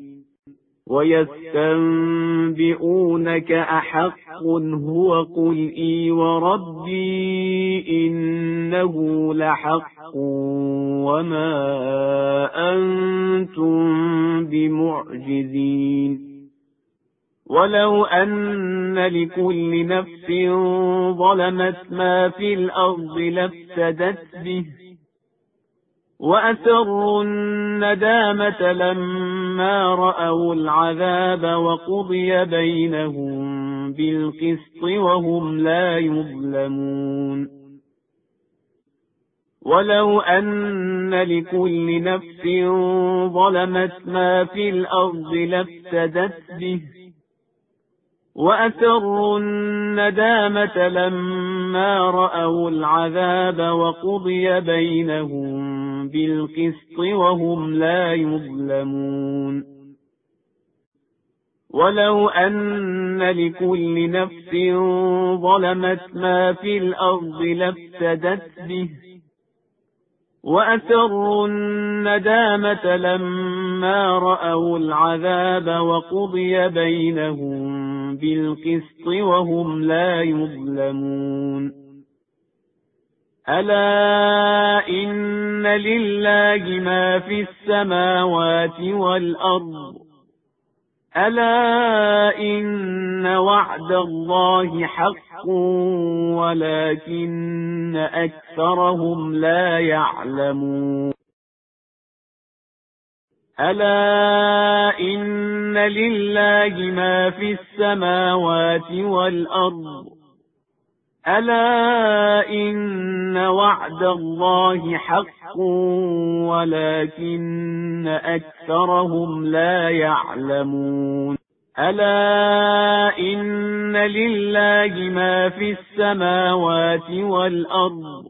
ويستنبئونك أحق هو قل إي وربي إنه لحق وما أنتم بمعجزين ولو أن لكل نفس ظلمت ما في الأرض لافتدت به وأسروا الندامة لما رأوا العذاب وقضي بينهم بالقسط وهم لا يظلمون ولو أن لكل نفس ظلمت ما في الأرض لافتدت به وأسروا الندامة لما رأوا العذاب وقضي بينهم بالقسط وهم لا يظلمون ولو أن لكل نفس ظلمت ما في الأرض لافتدت به وأسروا الندامة لما رأوا العذاب وقضي بينهم بالقسط وهم لا يظلمون ألا إن لله ما في السماوات والأرض ألا إن وعد الله حق ولكن أكثرهم لا يعلمون ألا إن لله ما في السماوات والأرض ألا إن وعد الله حق ولكن أكثرهم لا يعلمون ألا إن لله ما في السماوات والأرض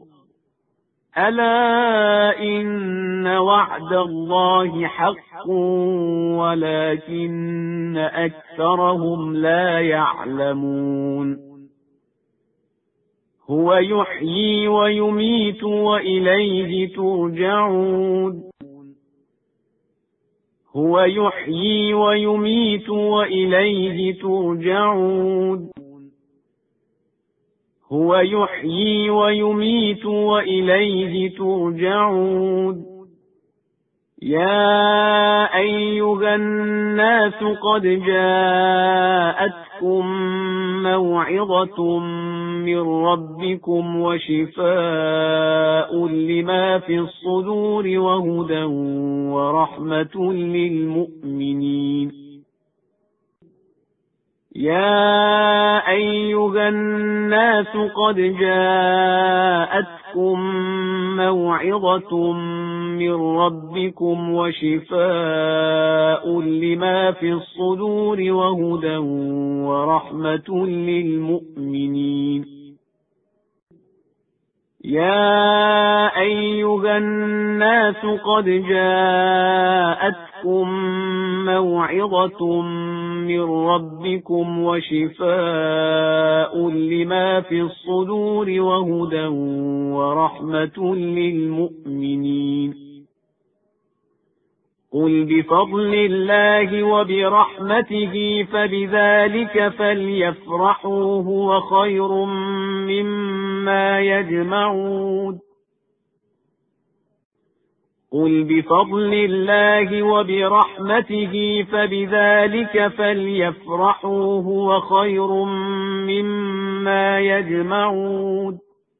ألا إن وعد الله حق ولكن أكثرهم لا يعلمون هو يحيي ويميت وإليه ترجعون هو يحيي ويميت وإليه ترجعون هو يحيي ويميت وإليه ترجعون يا أيها الناس قد جاءتكم موعظة من ربكم وشفاء لما في الصدور وهدى ورحمة للمؤمنين يا أيها الناس قد جاءتكم موعظة من ربكم وشفاء لما في الصدور وهدى ورحمة للمؤمنين يا أيها الناس قد جاءتكم موعظة من ربكم وشفاء لما في الصدور وهدى ورحمة للمؤمنين قل بفضل الله وبرحمته فبذلك فليفرحوا هو خير مما يجمعون قل بفضل الله وبرحمته فبذلك فليفرحوا هو خير مما يجمعون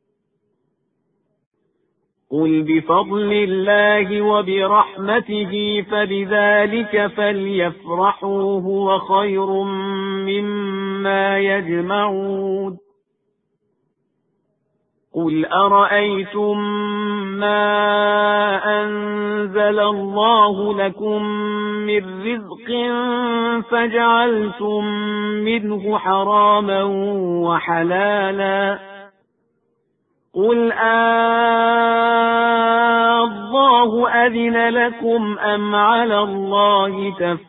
قل بفضل الله وبرحمته فبذلك فليفرحوا هو خير مما يجمعون قل أرأيتم ما أنزل الله لكم من رزق فجعلتم منه حراما وحلالا قل الله أذن لكم أم على الله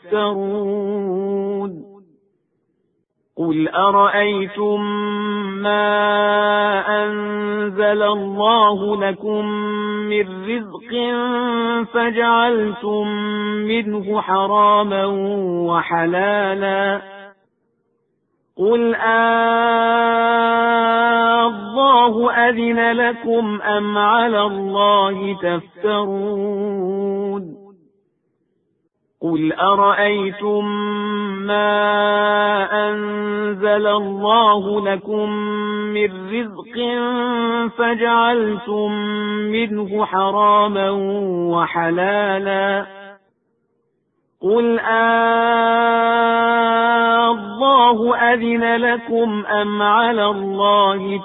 تفترون قل أرأيتم ما أنزل الله لكم من رزق فجعلتم منه حراما وحلالا قل الله أذن لكم أم على الله تفترون قل أرأيتم ما أنزل الله لكم من رزق فجعلتم منه حراما وحلالا قل الله أذن لكم أم على الله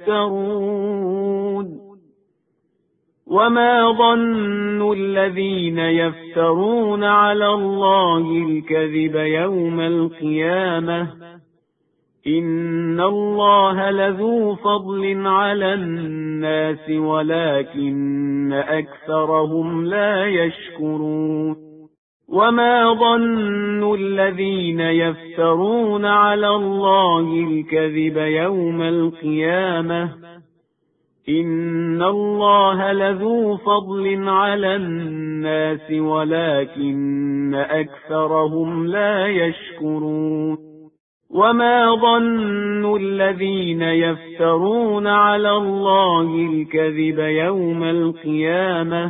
تفترون وما ظن الذين يفترون على الله الكذب يوم القيامة إن الله لذو فضل على الناس ولكن أكثرهم لا يشكرون وما ظن الذين يفترون على الله الكذب يوم القيامة إن الله لذو فضل على الناس ولكن أكثرهم لا يشكرون وما ظن الذين يفترون على الله الكذب يوم القيامة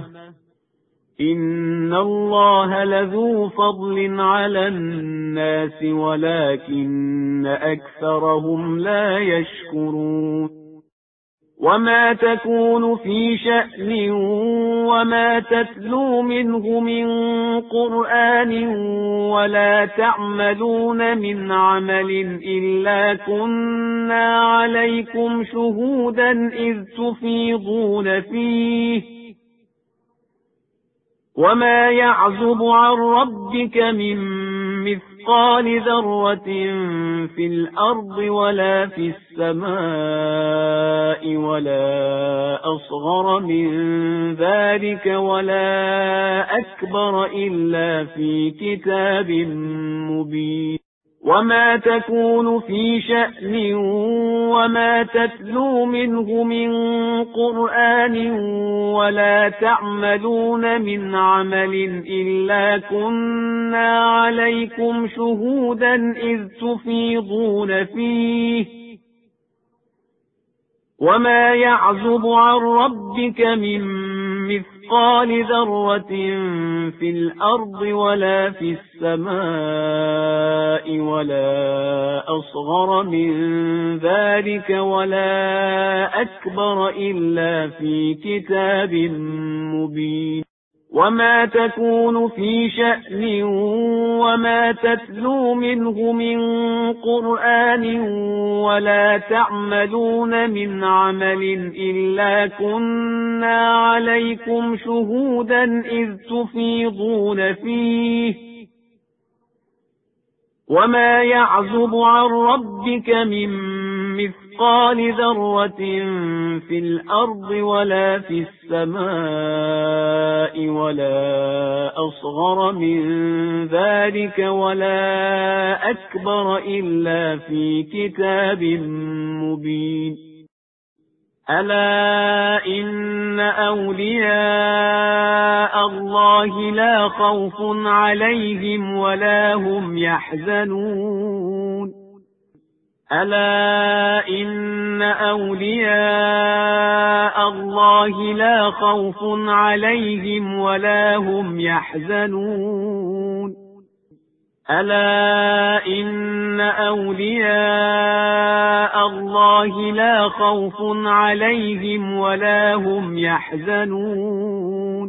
إن الله لذو فضل على الناس ولكن أكثرهم لا يشكرون وما تكون في شأن وما تتلو منه من قرآن ولا تعملون من عمل إلا كنا عليكم شهودا إذ تفيضون فيه وما يعزب عن ربك من مثقال ذرة في الأرض ولا في السماء ولا أصغر من ذلك ولا أكبر إلا في كتاب مبين وما تكون في شأن وما تتلو منه من قرآن ولا تعملون من عمل إلا كنا عليكم شهودا إذ تفيضون فيه وما يعزب عن ربك من مثقال ذرة في الأرض ولا في السماء ولا أصغر من ذلك ولا أكبر إلا في كتاب مبين وما تكون في شأن وما تتلو منه من قرآن ولا تعملون من عمل إلا كنا عليكم شهودا إذ تفيضون فيه وما يعزب عن ربك من مثقال ذرة في الأرض ولا في السماء ولا أصغر من ذلك ولا أكبر إلا في كتاب مبين ألا إن أولياء الله لا خوف عليهم ولا هم يحزنون ألا إن أولياء الله لا خوف عليهم ولا هم يحزنون ألا إن أولياء الله لا خوف عليهم ولا هم يحزنون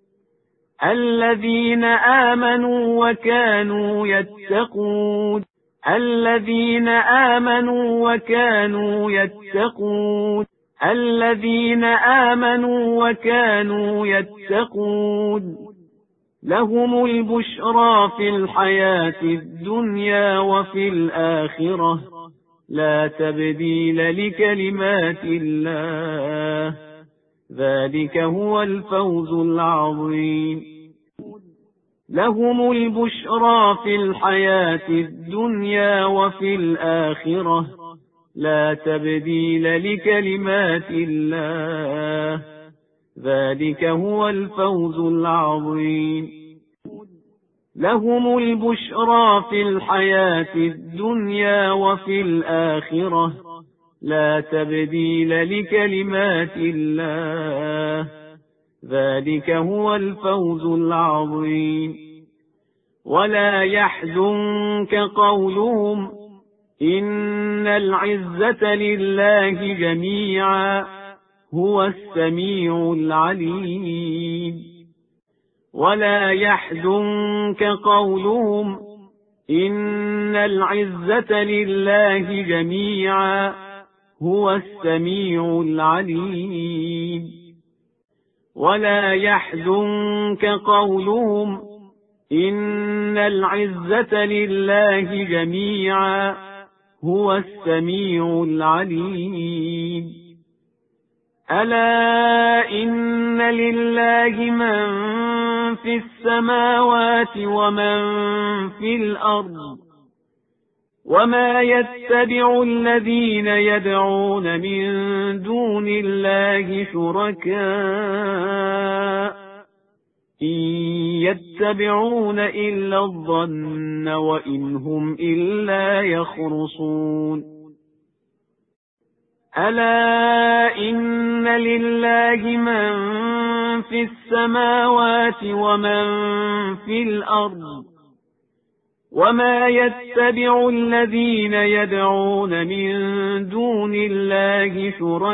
الذين آمنوا وكانوا يتقون الذين آمنوا وكانوا يتقون الذين آمنوا وكانوا يتقون لهم البشرى في الحياة الدنيا وفي الآخرة لا تبديل لكلمات الله ذلك هو الفوز العظيم لهم البشرى في الحياة الدنيا وفي الآخرة لا تبديل لكلمات الله ذلك هو الفوز العظيم لهم البشرى في الحياة الدنيا وفي الآخرة لا تبديل لكلمات الله ذلك هو الفوز العظيم ولا يحزنك قولهم إن العزة لله جميعا هو السميع العليم ولا يحزنك قولهم إن العزة لله جميعا هو السميع العليم ولا يحزنك قولهم إن العزة لله جميعا هو السميع العليم ألا إن لله من في السماوات ومن في الأرض وما يتبع الذين يدعون من دون الله شركاء إن يتبعون إلا الظن وإن هم إلا يخرصون ألا إن لله من في السماوات ومن في الأرض وما يتبع الذين يدعون من دون الله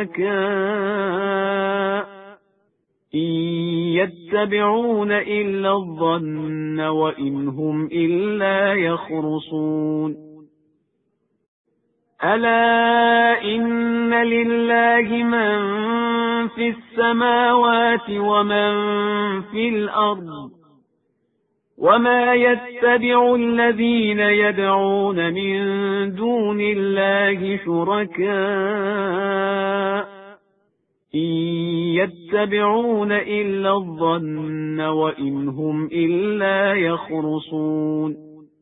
شركاء إن يتبعون إلا الظن وإن هم إلا يخرصون ألا إن لله من في السماوات ومن في الأرض وما يتبع الذين يدعون من دون الله شركاء إن يتبعون إلا الظن وإن هم إلا يخرصون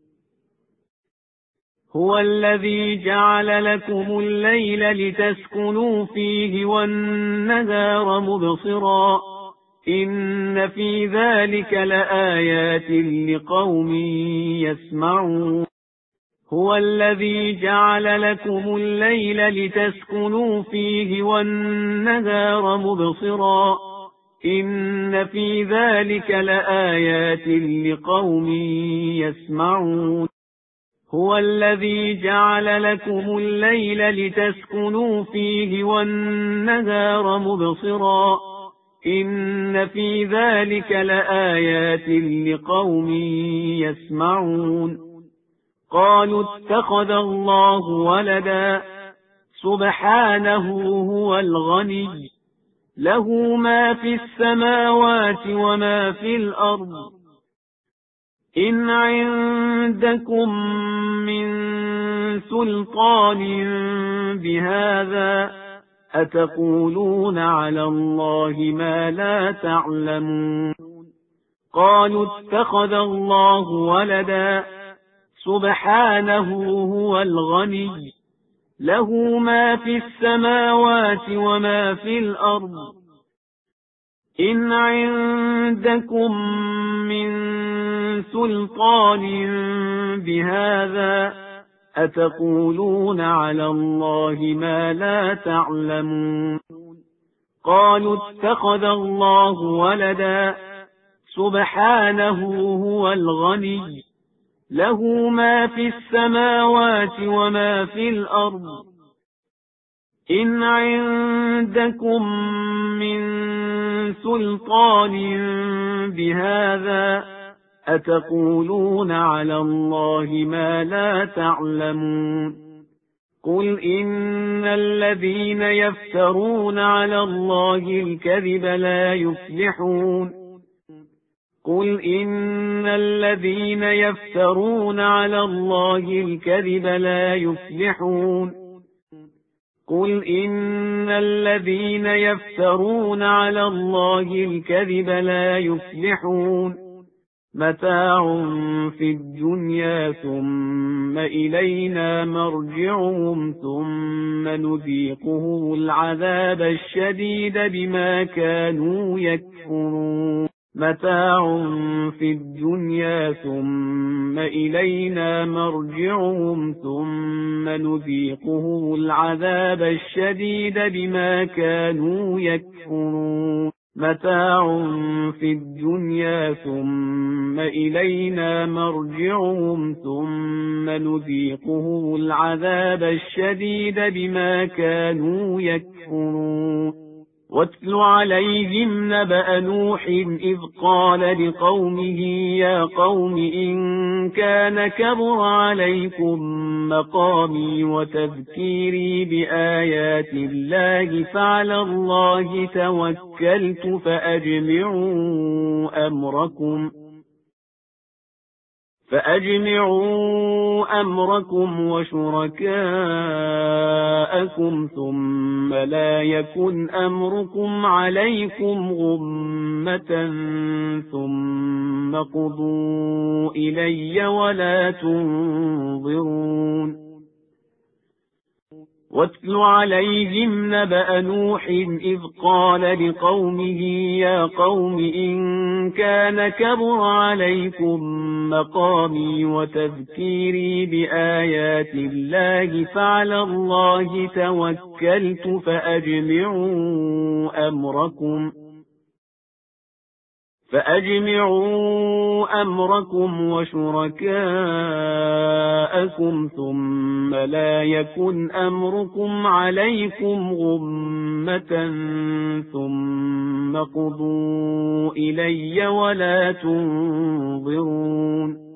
هو الذي جعل لكم الليل لتسكنوا فيه والنهار مبصرا إن في ذلك لآيات لقوم يسمعون هو الذي جعل لكم الليل لتسكنوا فيه والنهار مبصرا إن في ذلك لآيات لقوم يسمعون هو الذي جعل لكم الليل لتسكنوا فيه والنهار مبصرا إن في ذلك لآيات لقوم يسمعون قالوا اتخذ الله ولدا سبحانه هو الغني له ما في السماوات وما في الأرض إن عندكم من سلطان بهذا أتقولون على الله ما لا تعلمون قالوا اتخذ الله ولدا سبحانه هو الغني له ما في السماوات وما في الأرض إن عندكم من سلطان بهذا أتقولون على الله ما لا تعلمون قالوا اتخذ الله ولدا سبحانه هو الغني له ما في السماوات وما في الأرض إن عندكم من سلطان بهذا أتقولون على الله ما لا تعلمون قل إن الذين يفترون على الله الكذب لا يفلحون قل إن الذين يفترون على الله الكذب لا يفلحون قل إن الذين يفترون على الله الكذب لا يفلحون متاع في الدنيا ثم إلينا مرجعهم ثم نذيقهم العذاب الشديد بما كانوا يكفرون متاع في الدنيا ثم إلينا مرجعهم ثم نذيقهم العذاب الشديد بما كانوا يكفرون متاع في الدنيا ثم إلينا مرجعهم ثم نذيقهم العذاب الشديد بما كانوا يكفرون واتل عليهم نبأ نوح إذ قال لقومه يا قوم إن كان كبر عليكم مقامي وتذكيري بآيات الله فعلى الله توكلت فأجمعوا أمركم وشركاءكم ثم لا يكن أمركم عليكم غمة ثم قضوا إلي ولا تنظرون واتل عليهم نبأ نوح إذ قال لقومه يا قوم إن كان كبر عليكم مقامي وتذكيري بآيات الله فعلى الله توكلت فأجمعوا أمركم وشركاءكم ثم لا يكن أمركم عليكم غمة ثم قضوا إلي ولا تنظرون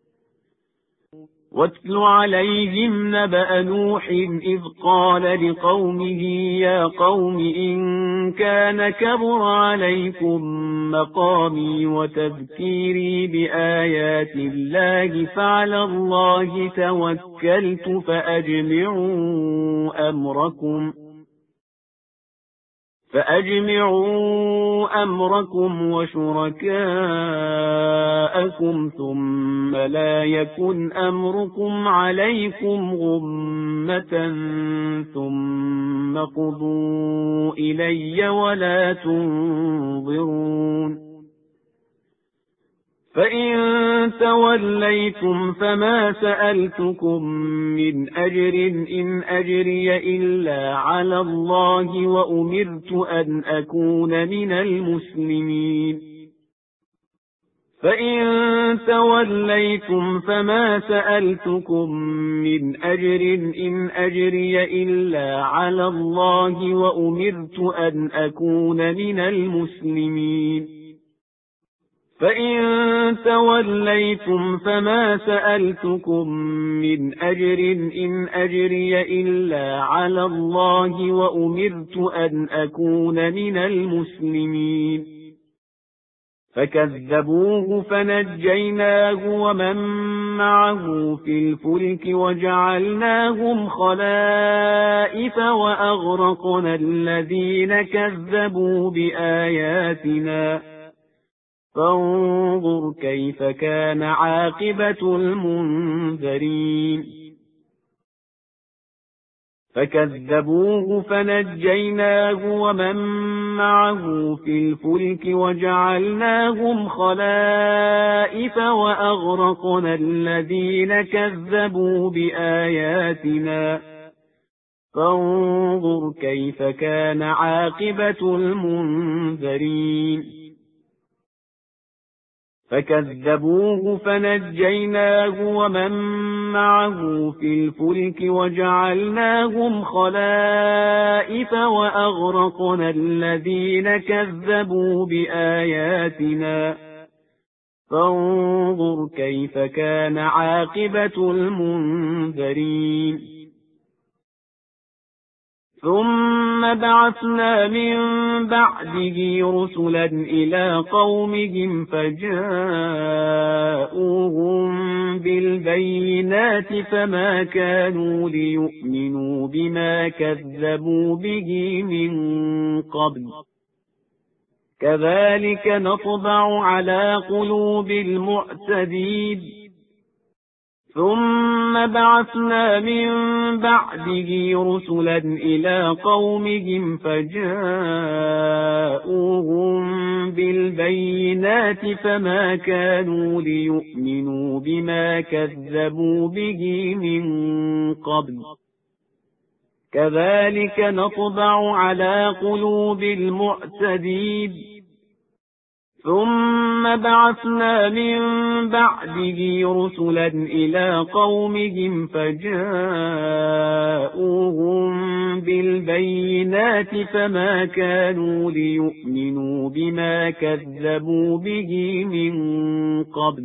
واتل عليهم نبأ نوح إذ قال لقومه يا قوم إن كان كبر عليكم مقامي وتذكيري بآيات الله فعلى الله توكلت فأجمعوا أمركم وشركاءكم ثم لا يكن أمركم عليكم غمة ثم قضوا إلي ولا تنظرون فإن توليتم فما سألتكم من أجر إن أجري إلا على الله وأمرت أن أكون من المسلمين فإن توليتم فما سألتكم من أجر إن أجري إلا على الله وأمرت أن أكون من المسلمين فإن توليتم فما سألتكم من أجر إن أجري إلا على الله وأمرت أن أكون من المسلمين فكذبوه فنجيناه ومن معه في الفلك وجعلناهم خلائف وأغرقنا الذين كذبوا بآياتنا فانظر كيف كان عاقبة المنذرين فكذبوه فنجيناه ومن معه في الفلك وجعلناهم خلائف وأغرقنا الذين كذبوا بآياتنا فانظر كيف كان عاقبة المنذرين فكذبوه فنجيناه ومن معه في الفلك وجعلناهم خلائف وأغرقنا الذين كذبوا بآياتنا فانظر كيف كان عاقبة المنذرين ثم بعثنا من بعده رسلا إلى قومهم فجاءوهم بالبينات فما كانوا ليؤمنوا بما كذبوا به من قبل كذلك نطبع على قلوب المعتدين ثم بعثنا من بعده رسلا إلى قومهم فجاءوهم بالبينات فما كانوا ليؤمنوا بما كذبوا به من قبل كذلك نطبع على قلوب المعتدين ثم بعثنا من بعده رسلا إلى قومهم فجاءوهم بالبينات فما كانوا ليؤمنوا بما كذبوا به من قبل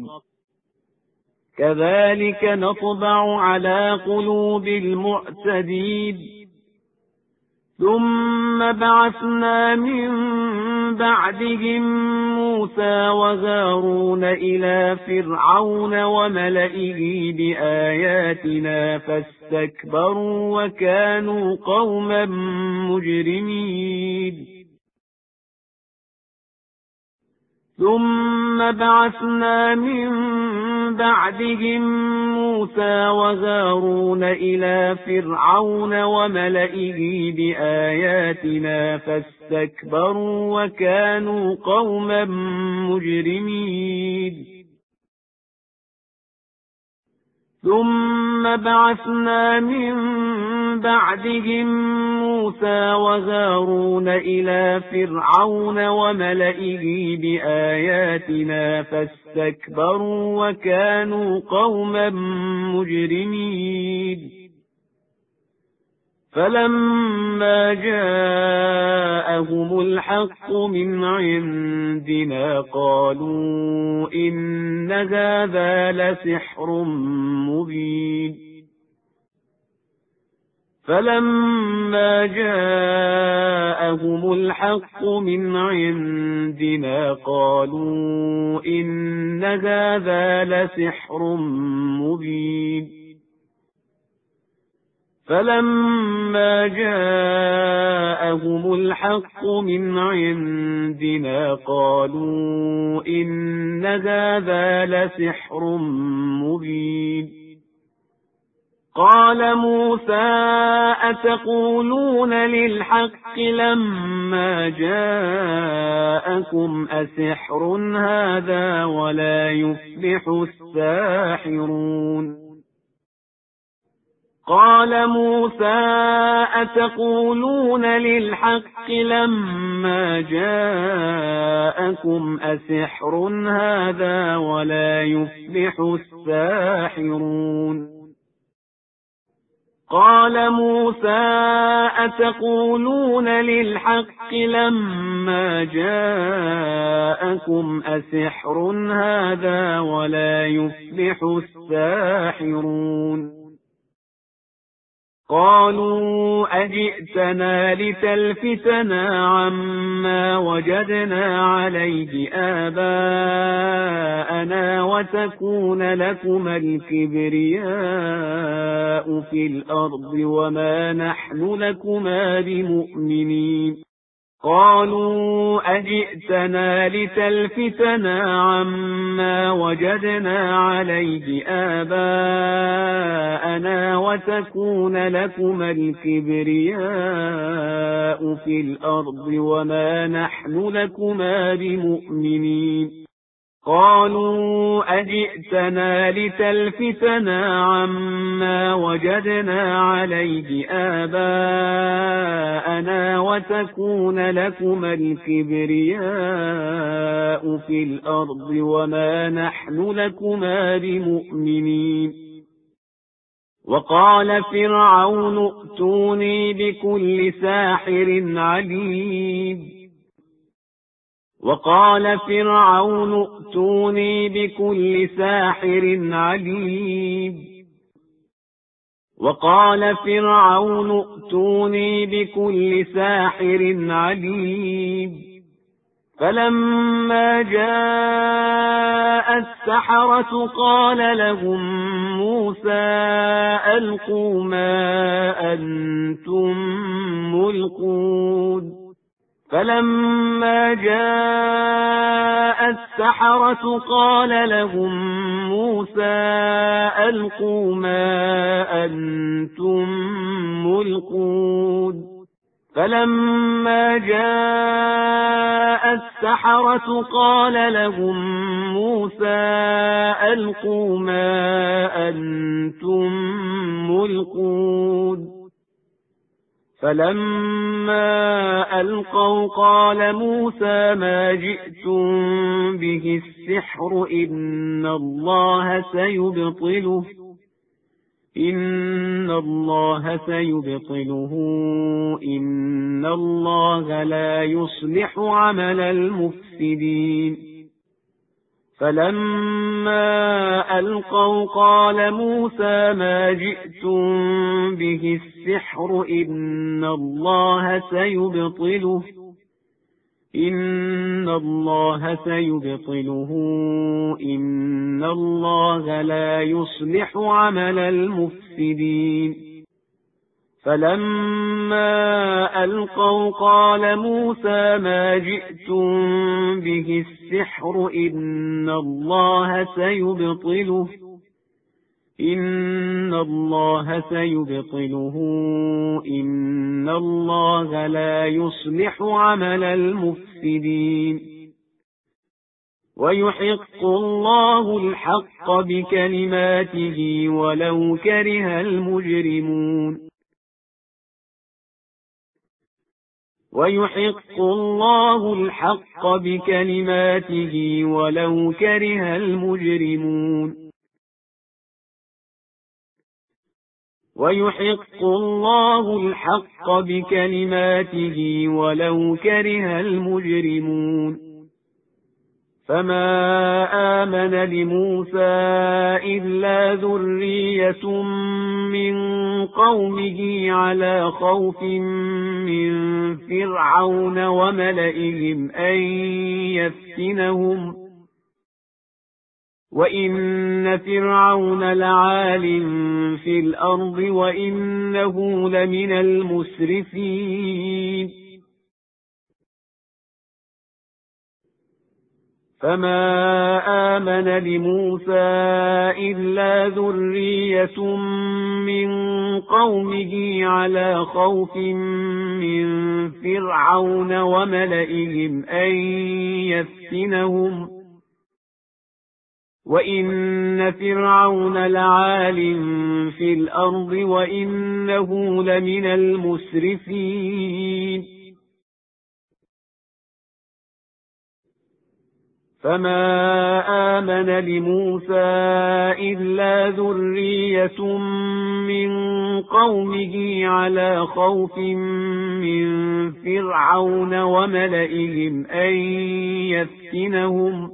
كذلك نطبع على قلوب المعتدين ثم بعثنا من بعدهم موسى وهارون إلى فرعون وملئه بآياتنا فاستكبروا وكانوا قوما مجرمين ثم بعثنا من بعدهم موسى وهارون إلى فرعون وملئه بآياتنا فاستكبروا وكانوا قوما مجرمين ثم بعثنا من بعدهم موسى وهارون إلى فرعون وملئه بآياتنا فاستكبروا وكانوا قوما مجرمين فلما جاءهم الحق من عندنا قالوا إن هذا لسحر مبين فلما جاءهم الحق من عندنا قالوا إن هذا لسحر مبين فلما جاءهم الحق من عندنا قالوا إن هذا لسحر مبين قال موسى أتقولون للحق لما جاءكم أسحر هذا ولا يفلح الساحرون قال موسى أتقولون للحق لما جاءكم أسحر هذا ولا يفلح الساحرون قال موسى أتقولون للحق لما جاءكم أسحر هذا ولا يفلح الساحرون قالوا أجئتنا لتلفتنا عما وجدنا عليه آباءنا وتكون لكما الكبرياء في الأرض وما نحن لكما بمؤمنين قالوا أجئتنا لتلفتنا عما وجدنا عليه آباءنا وتكون لكما الكبرياء في الأرض وما نحن لكما بمؤمنين قالوا أجئتنا لتلفتنا عما وجدنا عليه آباءنا وتكون لكما الكبرياء في الأرض وما نحن لكما بمؤمنين وقال فرعون ائتوني بكل ساحر عليم وقال فرعون ائتوني بكل ساحر عليم وقال فرعون ائتوني بكل ساحر عليم فلما جاء السحرة قال لهم موسى ألقوا ما أنتم ملقون فلما جاء السحرة قال لهم موسى ألقوا ما أنتم ملقون فلما جاء السحرة قال لهم موسى ألقوا ما أنتم ملقون فلما ألقوا قال موسى ما جئتم به السحر إن الله سيبطله إن الله لا يصلح عمل المفسدين فلما ألقوا قال موسى ما جئتم به السحر إن الله إن الله سيبطله إن الله لا يصلح عمل المفسدين فلما ألقوا قال موسى ما جئتم به السحر إن الله سيبطله إن الله لا يصلح عمل المفسدين ويحق الله الحق بكلماته ولو كره المجرمون ويحق الله الحق بكلماته ولو كره المجرمون ويحق الله الحق بكلماته ولو كره المجرمون فما آمن لموسى إلا ذرية من قومه على خوف من فرعون وملئهم أن يفتنهم وإن فرعون لعال في الأرض وإنه لمن المسرفين فما آمن لموسى إلا ذرية من قومه على خوف من فرعون وملئهم أن يفتنهم وإن فرعون لعال في الأرض وإنه لمن المسرفين فما آمن لموسى إلا ذرية من قومه على خوف من فرعون وملئهم أن يفتنهم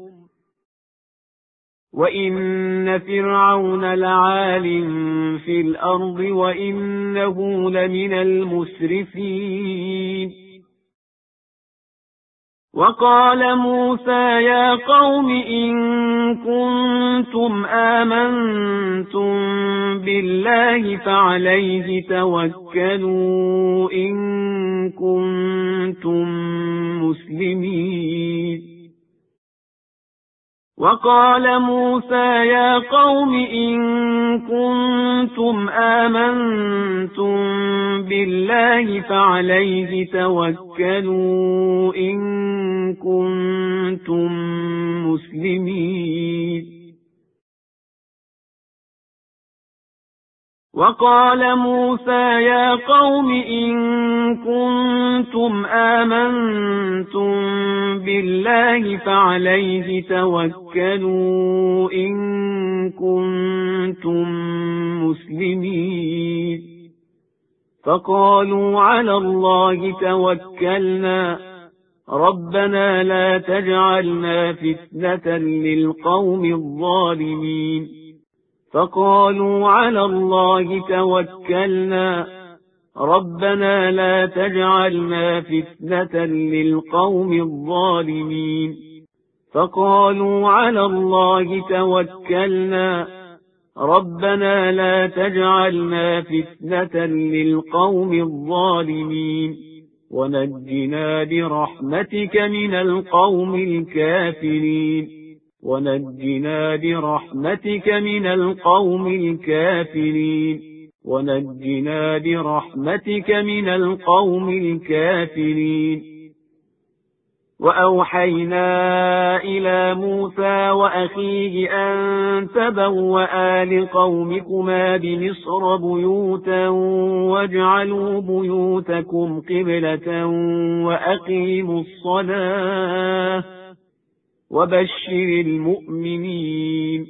وإن فرعون لعال في الأرض وإنه لمن المسرفين وقال موسى يا قوم إن كنتم آمنتم بالله فعليه توكلوا إن كنتم مسلمين وقال موسى يا قوم إن كنتم آمنتم بالله فعليه توكلوا إن كنتم مسلمين وقال موسى يا قوم إن كنتم آمنتم بالله فعليه توكلوا إن كنتم مسلمين فقالوا على الله توكلنا ربنا لا تجعلنا فتنة للقوم الظالمين فقالوا على الله توكلنا ربنا لا تجعلنا فتنة للقوم الظالمين فقالوا على الله توكلنا ربنا لا تجعلنا فتنة للقوم الظالمين ونجنا برحمتك من القوم الكافرين ونجنا برحمتك من القوم الكافرين ونجنا برحمتك من القوم الكافرين وأوحينا إلى موسى وأخيه أن تبوأ لقومكما بمصر بيوتا واجعلوا بيوتكم قبلة وأقيموا الصلاة وبشر المؤمنين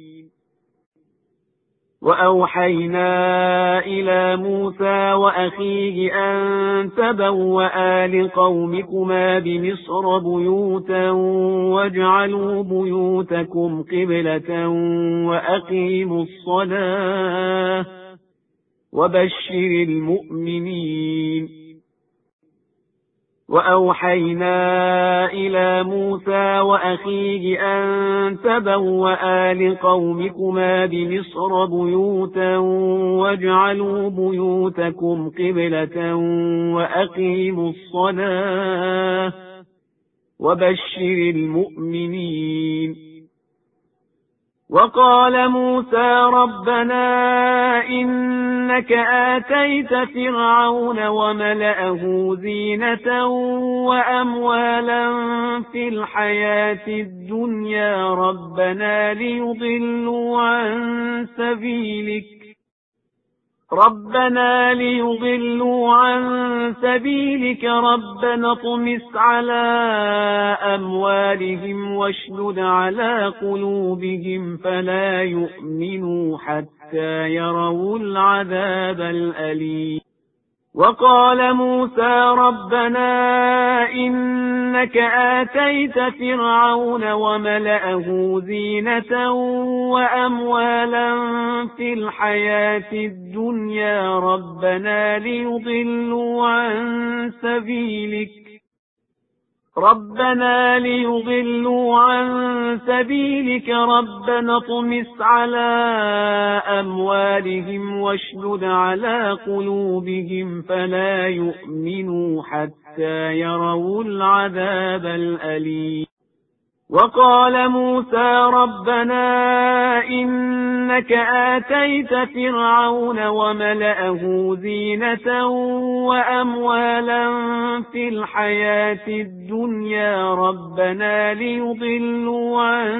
وأوحينا إلى موسى وأخيه أن تبوأ لقومكما بمصر بيوتا واجعلوا بيوتكم قبلة وأقيموا الصلاة وبشر المؤمنين وأوحينا إلى موسى وأخيه أن تبوأ لقومكما بمصر بيوتا واجعلوا بيوتكم قبلة وأقيموا الصلاة وبشر المؤمنين. وقال موسى ربنا إنك آتيت فرعون وملأه زينة وأموالا في الحياة الدنيا ربنا ليضلوا عن سبيلك ربنا اطمس على أموالهم واشدد على قلوبهم فلا يؤمنوا حتى يروا العذاب الأليم. وقال موسى ربنا إنك آتيت فرعون وملأه زينة وأموالا في الحياة الدنيا ربنا ليضلوا عن سبيلك ربنا اطمس على أموالهم واشدد على قلوبهم فلا يؤمنوا حتى يروا العذاب الأليم. وقال موسى ربنا إنك آتيت فرعون وملأه زينة وأموالا في الحياة الدنيا ربنا ليضلوا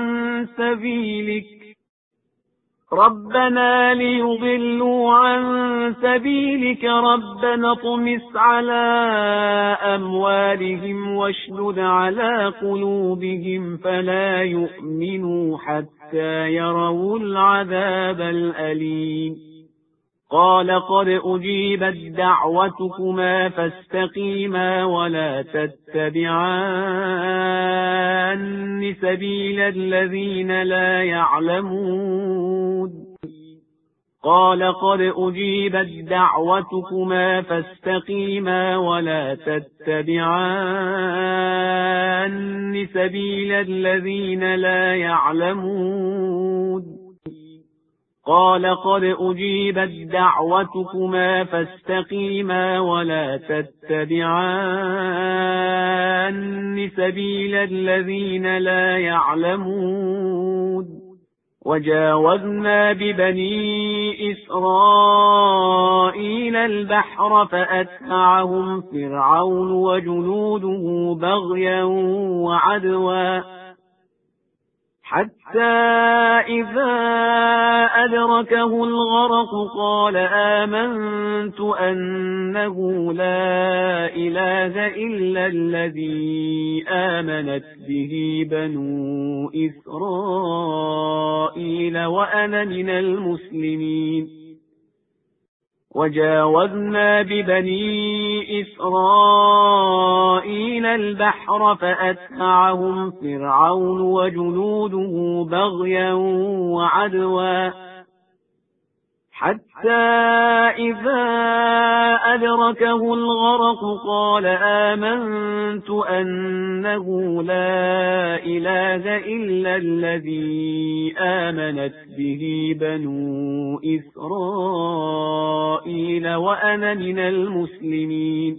عن سبيلك ربنا اطمس على أموالهم واشدد على قلوبهم فلا يؤمنوا حتى يروا العذاب الأليم. قال قد أجيبت دعوتكما فاستقيما ولا تتبعان سبيل الذين لا يعلمون. قال قد أجيبت دعوتكما فاستقيما ولا تتبعان سبيل الذين لا يعلمون. قال قد أجيبت دعوتكما فاستقيما ولا تتبعان سبيل الذين لا يعلمون. وجاوزنا ببني إسرائيل البحر فأتبعهم فرعون وجنوده بغيا وعدوا حتى إذا أدركه الغرق قال آمنت أنه لا إله إلا الذي آمنت به بنو إسرائيل وأنا من المسلمين. وجاوزنا ببني إسرائيل البحر فأتبعهم فرعون وجنوده بغيا وعدوا حتى إذا أدركه الغرق قال آمنت أنه لا إله إلا الذي آمنت به بنو إسرائيل وأنا من المسلمين.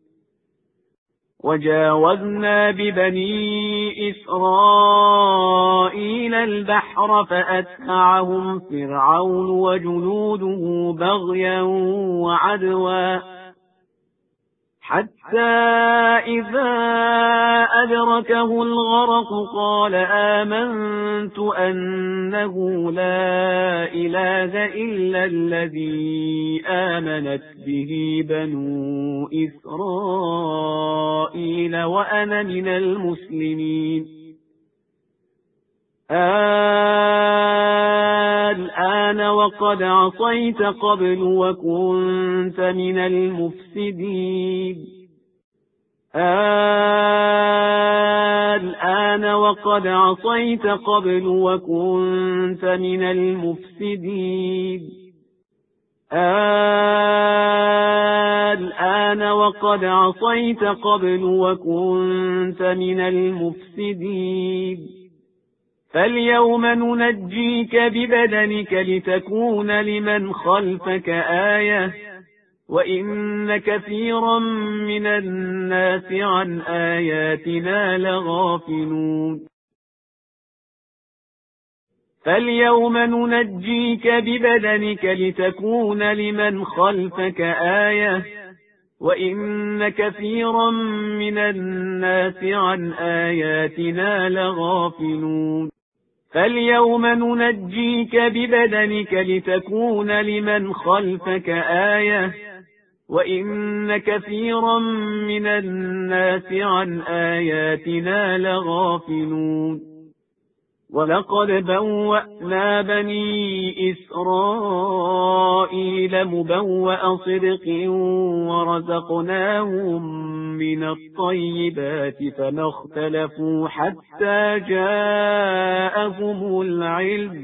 وجاوزنا ببني إسرائيل البحر فأتبعهم فرعون وجنوده بغيا وعدوا حتى إذا أدركه الغرق قال آمنت أنه لا إله إلا الذي آمنت به بنو إسرائيل وأنا من المسلمين. الآن وقد عصيت قبل وكنت من المفسدين. الآن وقد عصيت قبل وكنت من المفسدين. الآن سليمان وقد عصيت قبل وكنت من المفسدين فاليوم ننجيك ببدنك لتكون لمن خلفك آية وإن كثيرا من الناس عن آياتنا لغافلون فاليوم ننجيك ببدنك لتكون لمن خلفك آية وإن كثيرا من الناس عن آياتنا لغافلون فاليوم ننجيك ببدنك لتكون لمن خلفك آية وإن كثيرا من الناس عن آياتنا لغافلون ولقد بوأنا بني إسرائيل مبوأ صدق ورزقناهم من الطيبات فما اختلفوا حتى جاءهم العلم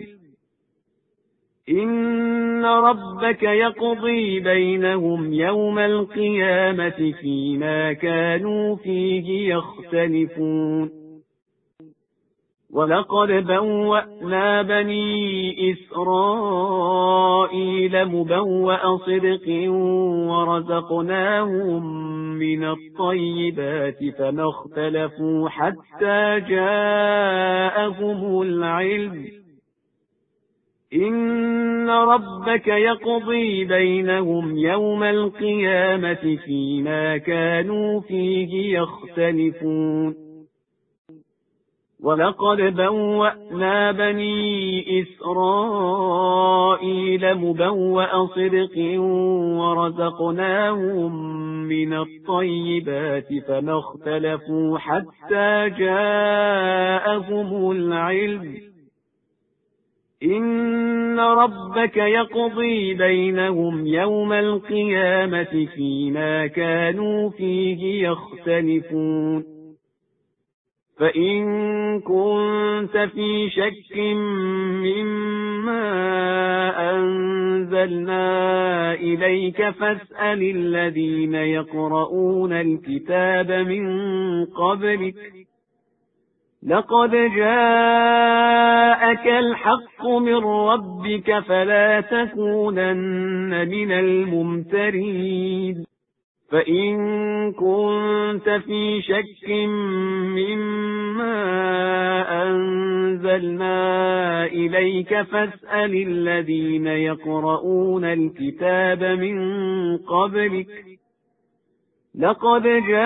إن ربك يقضي بينهم يوم القيامة فيما كانوا فيه يختلفون ولقد بوأنا بني إسرائيل مبوأ صدق ورزقناهم من الطيبات فما اختلفوا حتى جاءهم العلم إن ربك يقضي بينهم يوم القيامة فيما كانوا فيه يختلفون ولقد بوأنا بني إسرائيل مبوأ صدق ورزقناهم من الطيبات فما اختلفوا حتى جاءهم العلم إن ربك يقضي بينهم يوم القيامة فيما كانوا فيه يختلفون فإن كنت في شك مما أنزلنا إليك فاسأل الذين يقرؤون الكتاب من قبلك لقد جاءك الحق من ربك فلا تكونن من الممترين فإن كنت في شك مما أنزلنا إليك فاسأل الذين يقرؤون الكتاب من قبلك لقد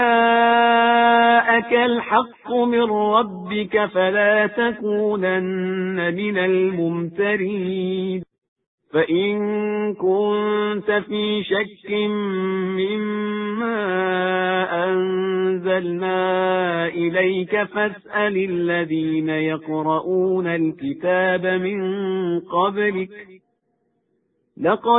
جاءك الحق من ربك فلا تكونن من الممترين فإن كنت في شك مما أنزلنا إليك فاسأل الذين يقرؤون الكتاب من قبلك لقد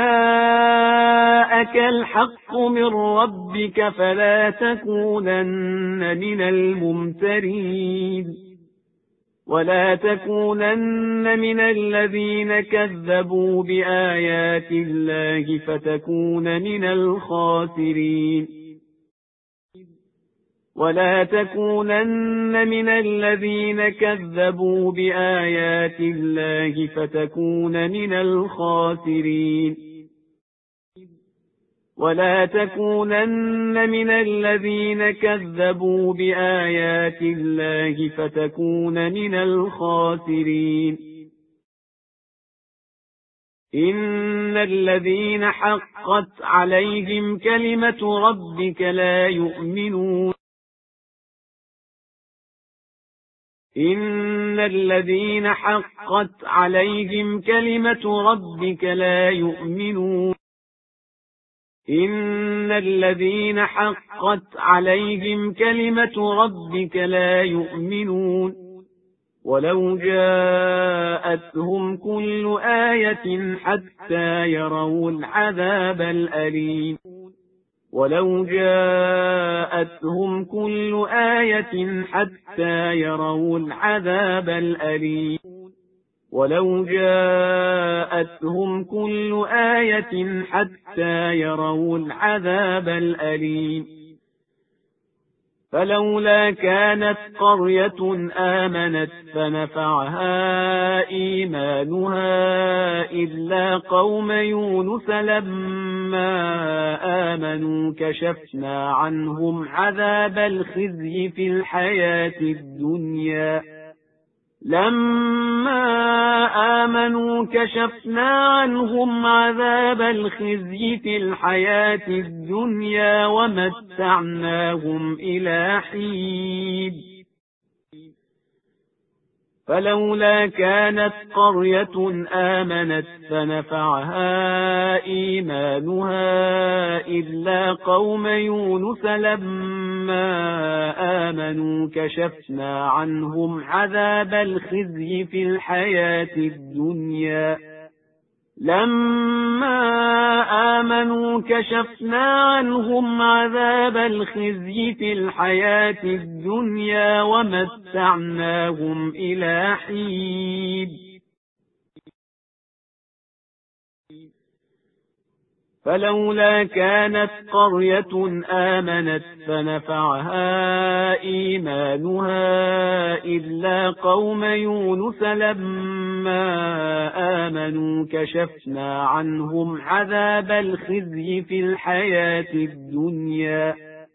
جاءك الحق من ربك فلا تكونن من الممترين ولا تكونن من الذين كذبوا بآيات الله فتكون من الخاسرين ولا تكونن من الذين كذبوا بآيات الله فتكون من الخاسرين ولا تكونن من الذين كذبوا بآيات الله فتكون من الخاسرين إن الذين حقت عليهم كلمة ربك لا يؤمنون إن الذين حقت عليهم كلمة ربك لا يؤمنون إن الذين حقت عليهم كلمة ربك لا يؤمنون ولو جاءتهم كل آية حتى يروا العذاب الأليم ولو جاءتهم كل آية حتى يروا العذاب الأليم ولو جاءتهم كل آية حتى يروا العذاب الأليم فلولا كانت قرية آمنت فنفعها إيمانها إلا قوم يونس لما آمنوا كشفنا عنهم عذاب الخزي في الحياة الدنيا ومتعناهم إلى حين فلولا كانت قرية آمنت فنفعها إيمانها إلا قوم يونس لما آمنوا كشفنا عنهم عذاب الخزي في الحياة الدنيا ومتعناهم إلى حين فلولا كانت قرية آمنت فنفعها إيمانها إلا قوم يونس لما آمنوا كشفنا عنهم عذاب الخزي في الحياة الدنيا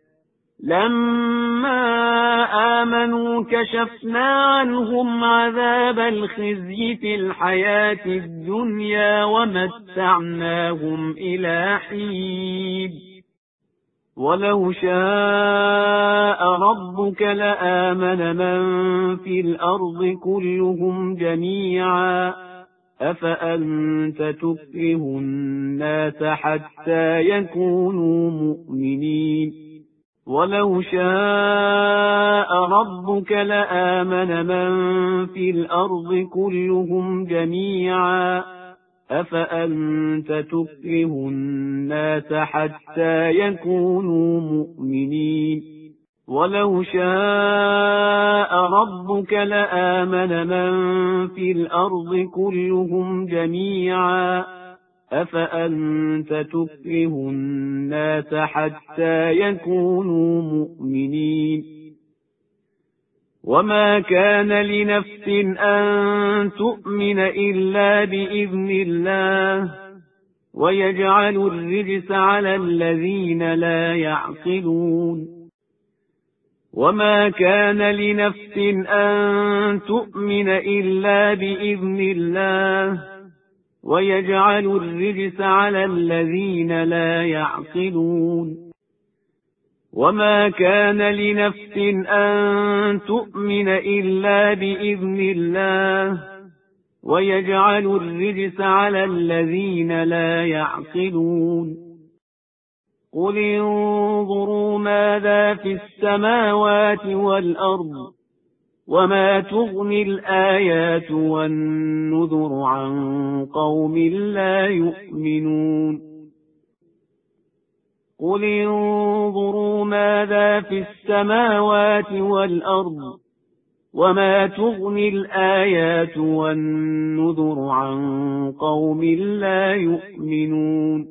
ومتعناهم إلى حين ولو شاء ربك لآمن من في الأرض كلهم جميعا أفأنت تكره الناس حتى يكونوا مؤمنين ولو شاء ربك لآمن من في الأرض كلهم جميعا أفأنت تكره الناس حتى يكونوا مؤمنين ولو شاء ربك لآمن من في الأرض كلهم جميعا أفأنت تكره الناس حتى يكونوا مؤمنين وما كان لنفس أن تؤمن إلا بإذن الله ويجعل الرجس على الذين لا يعقلون وما كان لنفس أن تؤمن إلا بإذن الله ويجعل الرجس على الذين لا يعقلون وما كان لنفس أن تؤمن إلا بإذن الله ويجعل الرجس على الذين لا يعقلون قل انظروا ماذا في السماوات والأرض وما تغني الآيات والنذر عن قوم لا يؤمنون قل انظروا ماذا في السماوات والأرض وما تغني الآيات والنذر عن قوم لا يؤمنون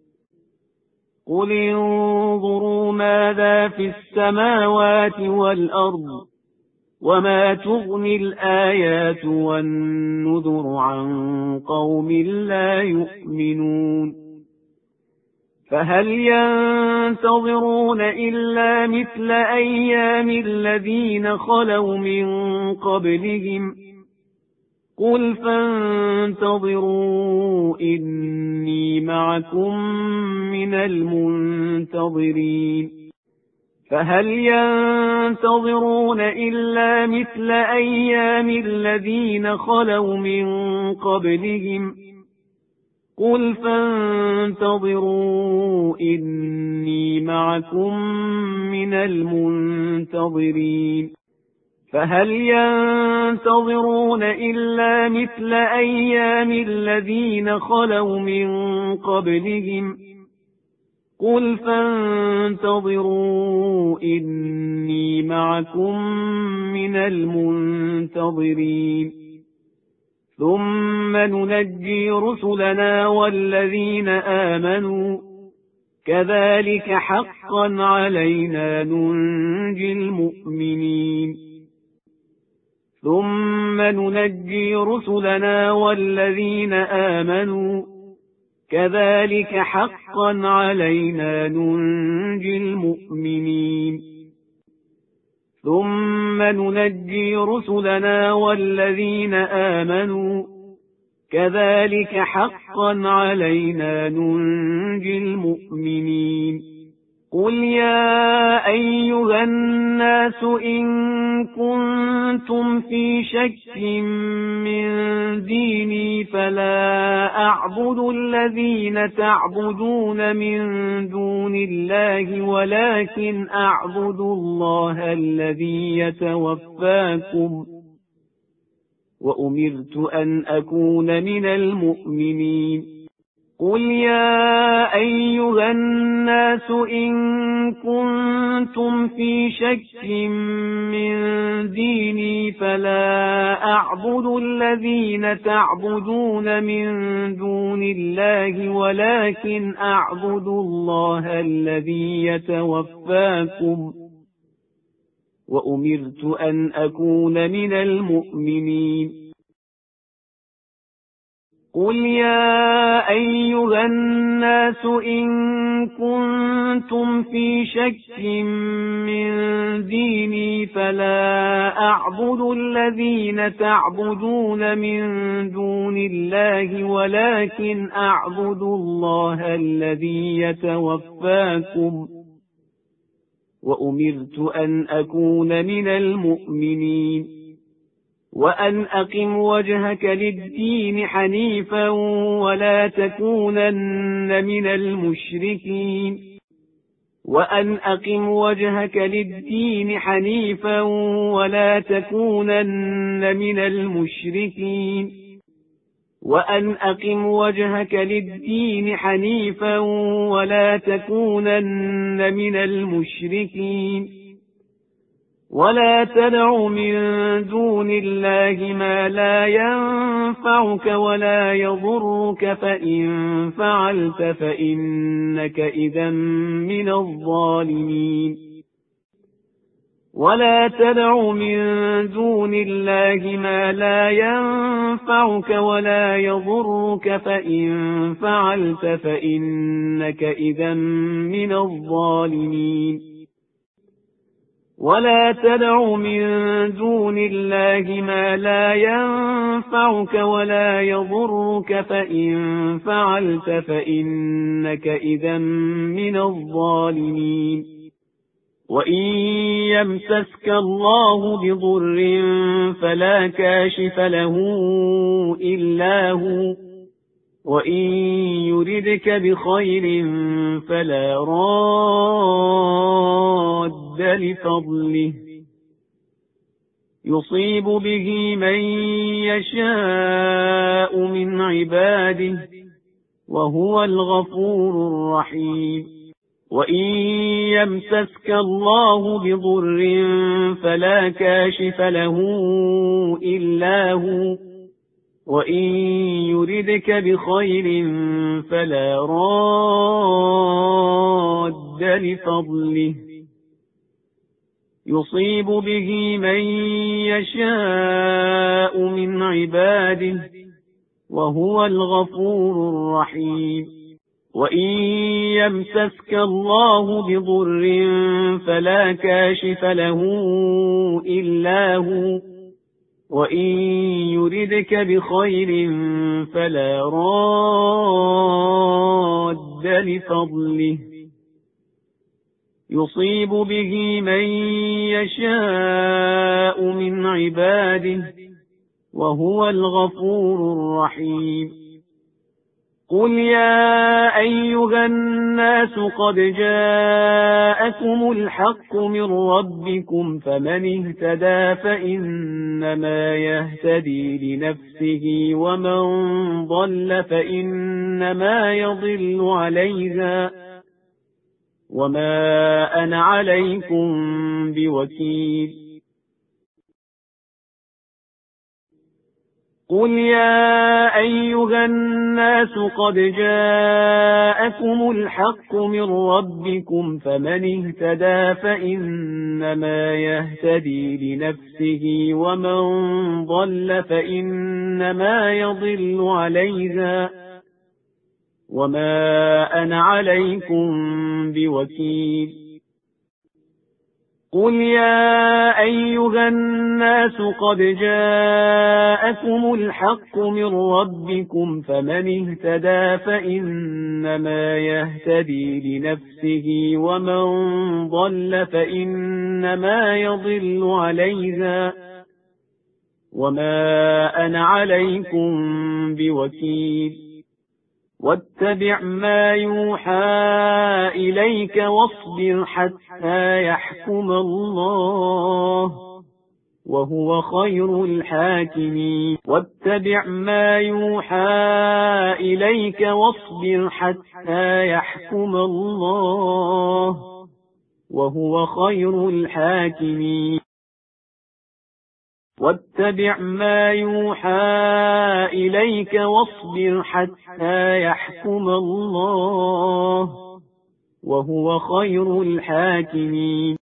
قل انظروا ماذا في السماوات والأرض وما تغني الآيات والنذر عن قوم لا يؤمنون فهل ينتظرون إلا مثل أيام الذين خلوا من قبلهم قل فانتظروا إني معكم من المنتظرين فهل ينتظرون إلا مثل أيام الذين خلوا من قبلهم قل فانتظروا إني معكم من المنتظرين فهل ينتظرون إلا مثل أيام الذين خلوا من قبلهم قل فانتظروا إني معكم من المنتظرين ثم ننجي رسلنا والذين آمنوا كذلك حقا علينا ننجي المؤمنين ثم ننجي رسلنا والذين آمنوا كذلك حقا علينا ننجي المؤمنين ثم ننجي رسلنا والذين آمنوا كذلك حقا علينا ننجي المؤمنين قل يا أيها الناس إن كنتم في شك من ديني فلا أعبد الذين تعبدون من دون الله ولكن أعبد الله الذي يتوفاكم وأمرت أن أكون من المؤمنين قل يا أيها الناس إن كنتم في شك من ديني فلا أعبد الذين تعبدون من دون الله ولكن أعبد الله الذي يتوفاكم وأمرت أن أكون من المؤمنين قل يا أيها الناس إن كنتم في شك من ديني فلا أعبد الذين تعبدون من دون الله ولكن أعبد الله الذي يتوفاكم وأمرت أن أكون من المؤمنين وأن أقم وجهك للدين حنيفا ولا تكونن من المشركين وأن أقم وجهك للدين حنيفا ولا تكونن من المشركين وأن أقم وجهك للدين حنيفا ولا تكونن من المشركين ولا تدع من دون الله ما لا ينفعك ولا يضرك فإن فعلت فإنك إذا من الظالمين ولا تدع من دون الله ما لا ينفعك ولا يضرك فإن فعلت فإنك إذا من الظالمين ولا تدع من دون الله ما لا ينفعك ولا يضرك فإن فعلت فإنك إذا من الظالمين وإن يمسسك الله بضر فلا كاشف له إلا هو وإن يردك بخير فلا راد لفضله يصيب به من يشاء من عباده وهو الغفور الرحيم وإن يمسسك الله بضر فلا كاشف له إلا هو وإن يردك بخير فلا راد لفضله يصيب به من يشاء من عباده وهو الغفور الرحيم وإن يمسسك الله بضر فلا كاشف له إلا هو وإن يردك بخير فلا راد لفضله يصيب به من يشاء من عباده وهو الغفور الرحيم قل يا أيها الناس قد جاءكم الحق من ربكم فمن اهتدى فإنما يهتدي لنفسه ومن ضل فإنما يضل عليها وما أنا عليكم بوكيل قل يا أيها الناس قد جاءكم الحق من ربكم فمن اهتدى فإنما يهتدي لنفسه ومن ضل فإنما يضل عليها وما أنا عليكم بوكيل قل يا أيها الناس قد جاءكم الحق من ربكم فمن اهتدى فإنما يهتدي لنفسه ومن ضل فإنما يضل عليها وما أنا عليكم بوكيل واتبع ما يوحى إليك واصبر حتى يحكم الله وهو خير الحاكمين واتبع ما يوحى إليك واصبر حتى يحكم الله وهو خير الحاكمين واتبع ما يوحى إليك واصبر حتى يحكم الله وهو خير الحاكمين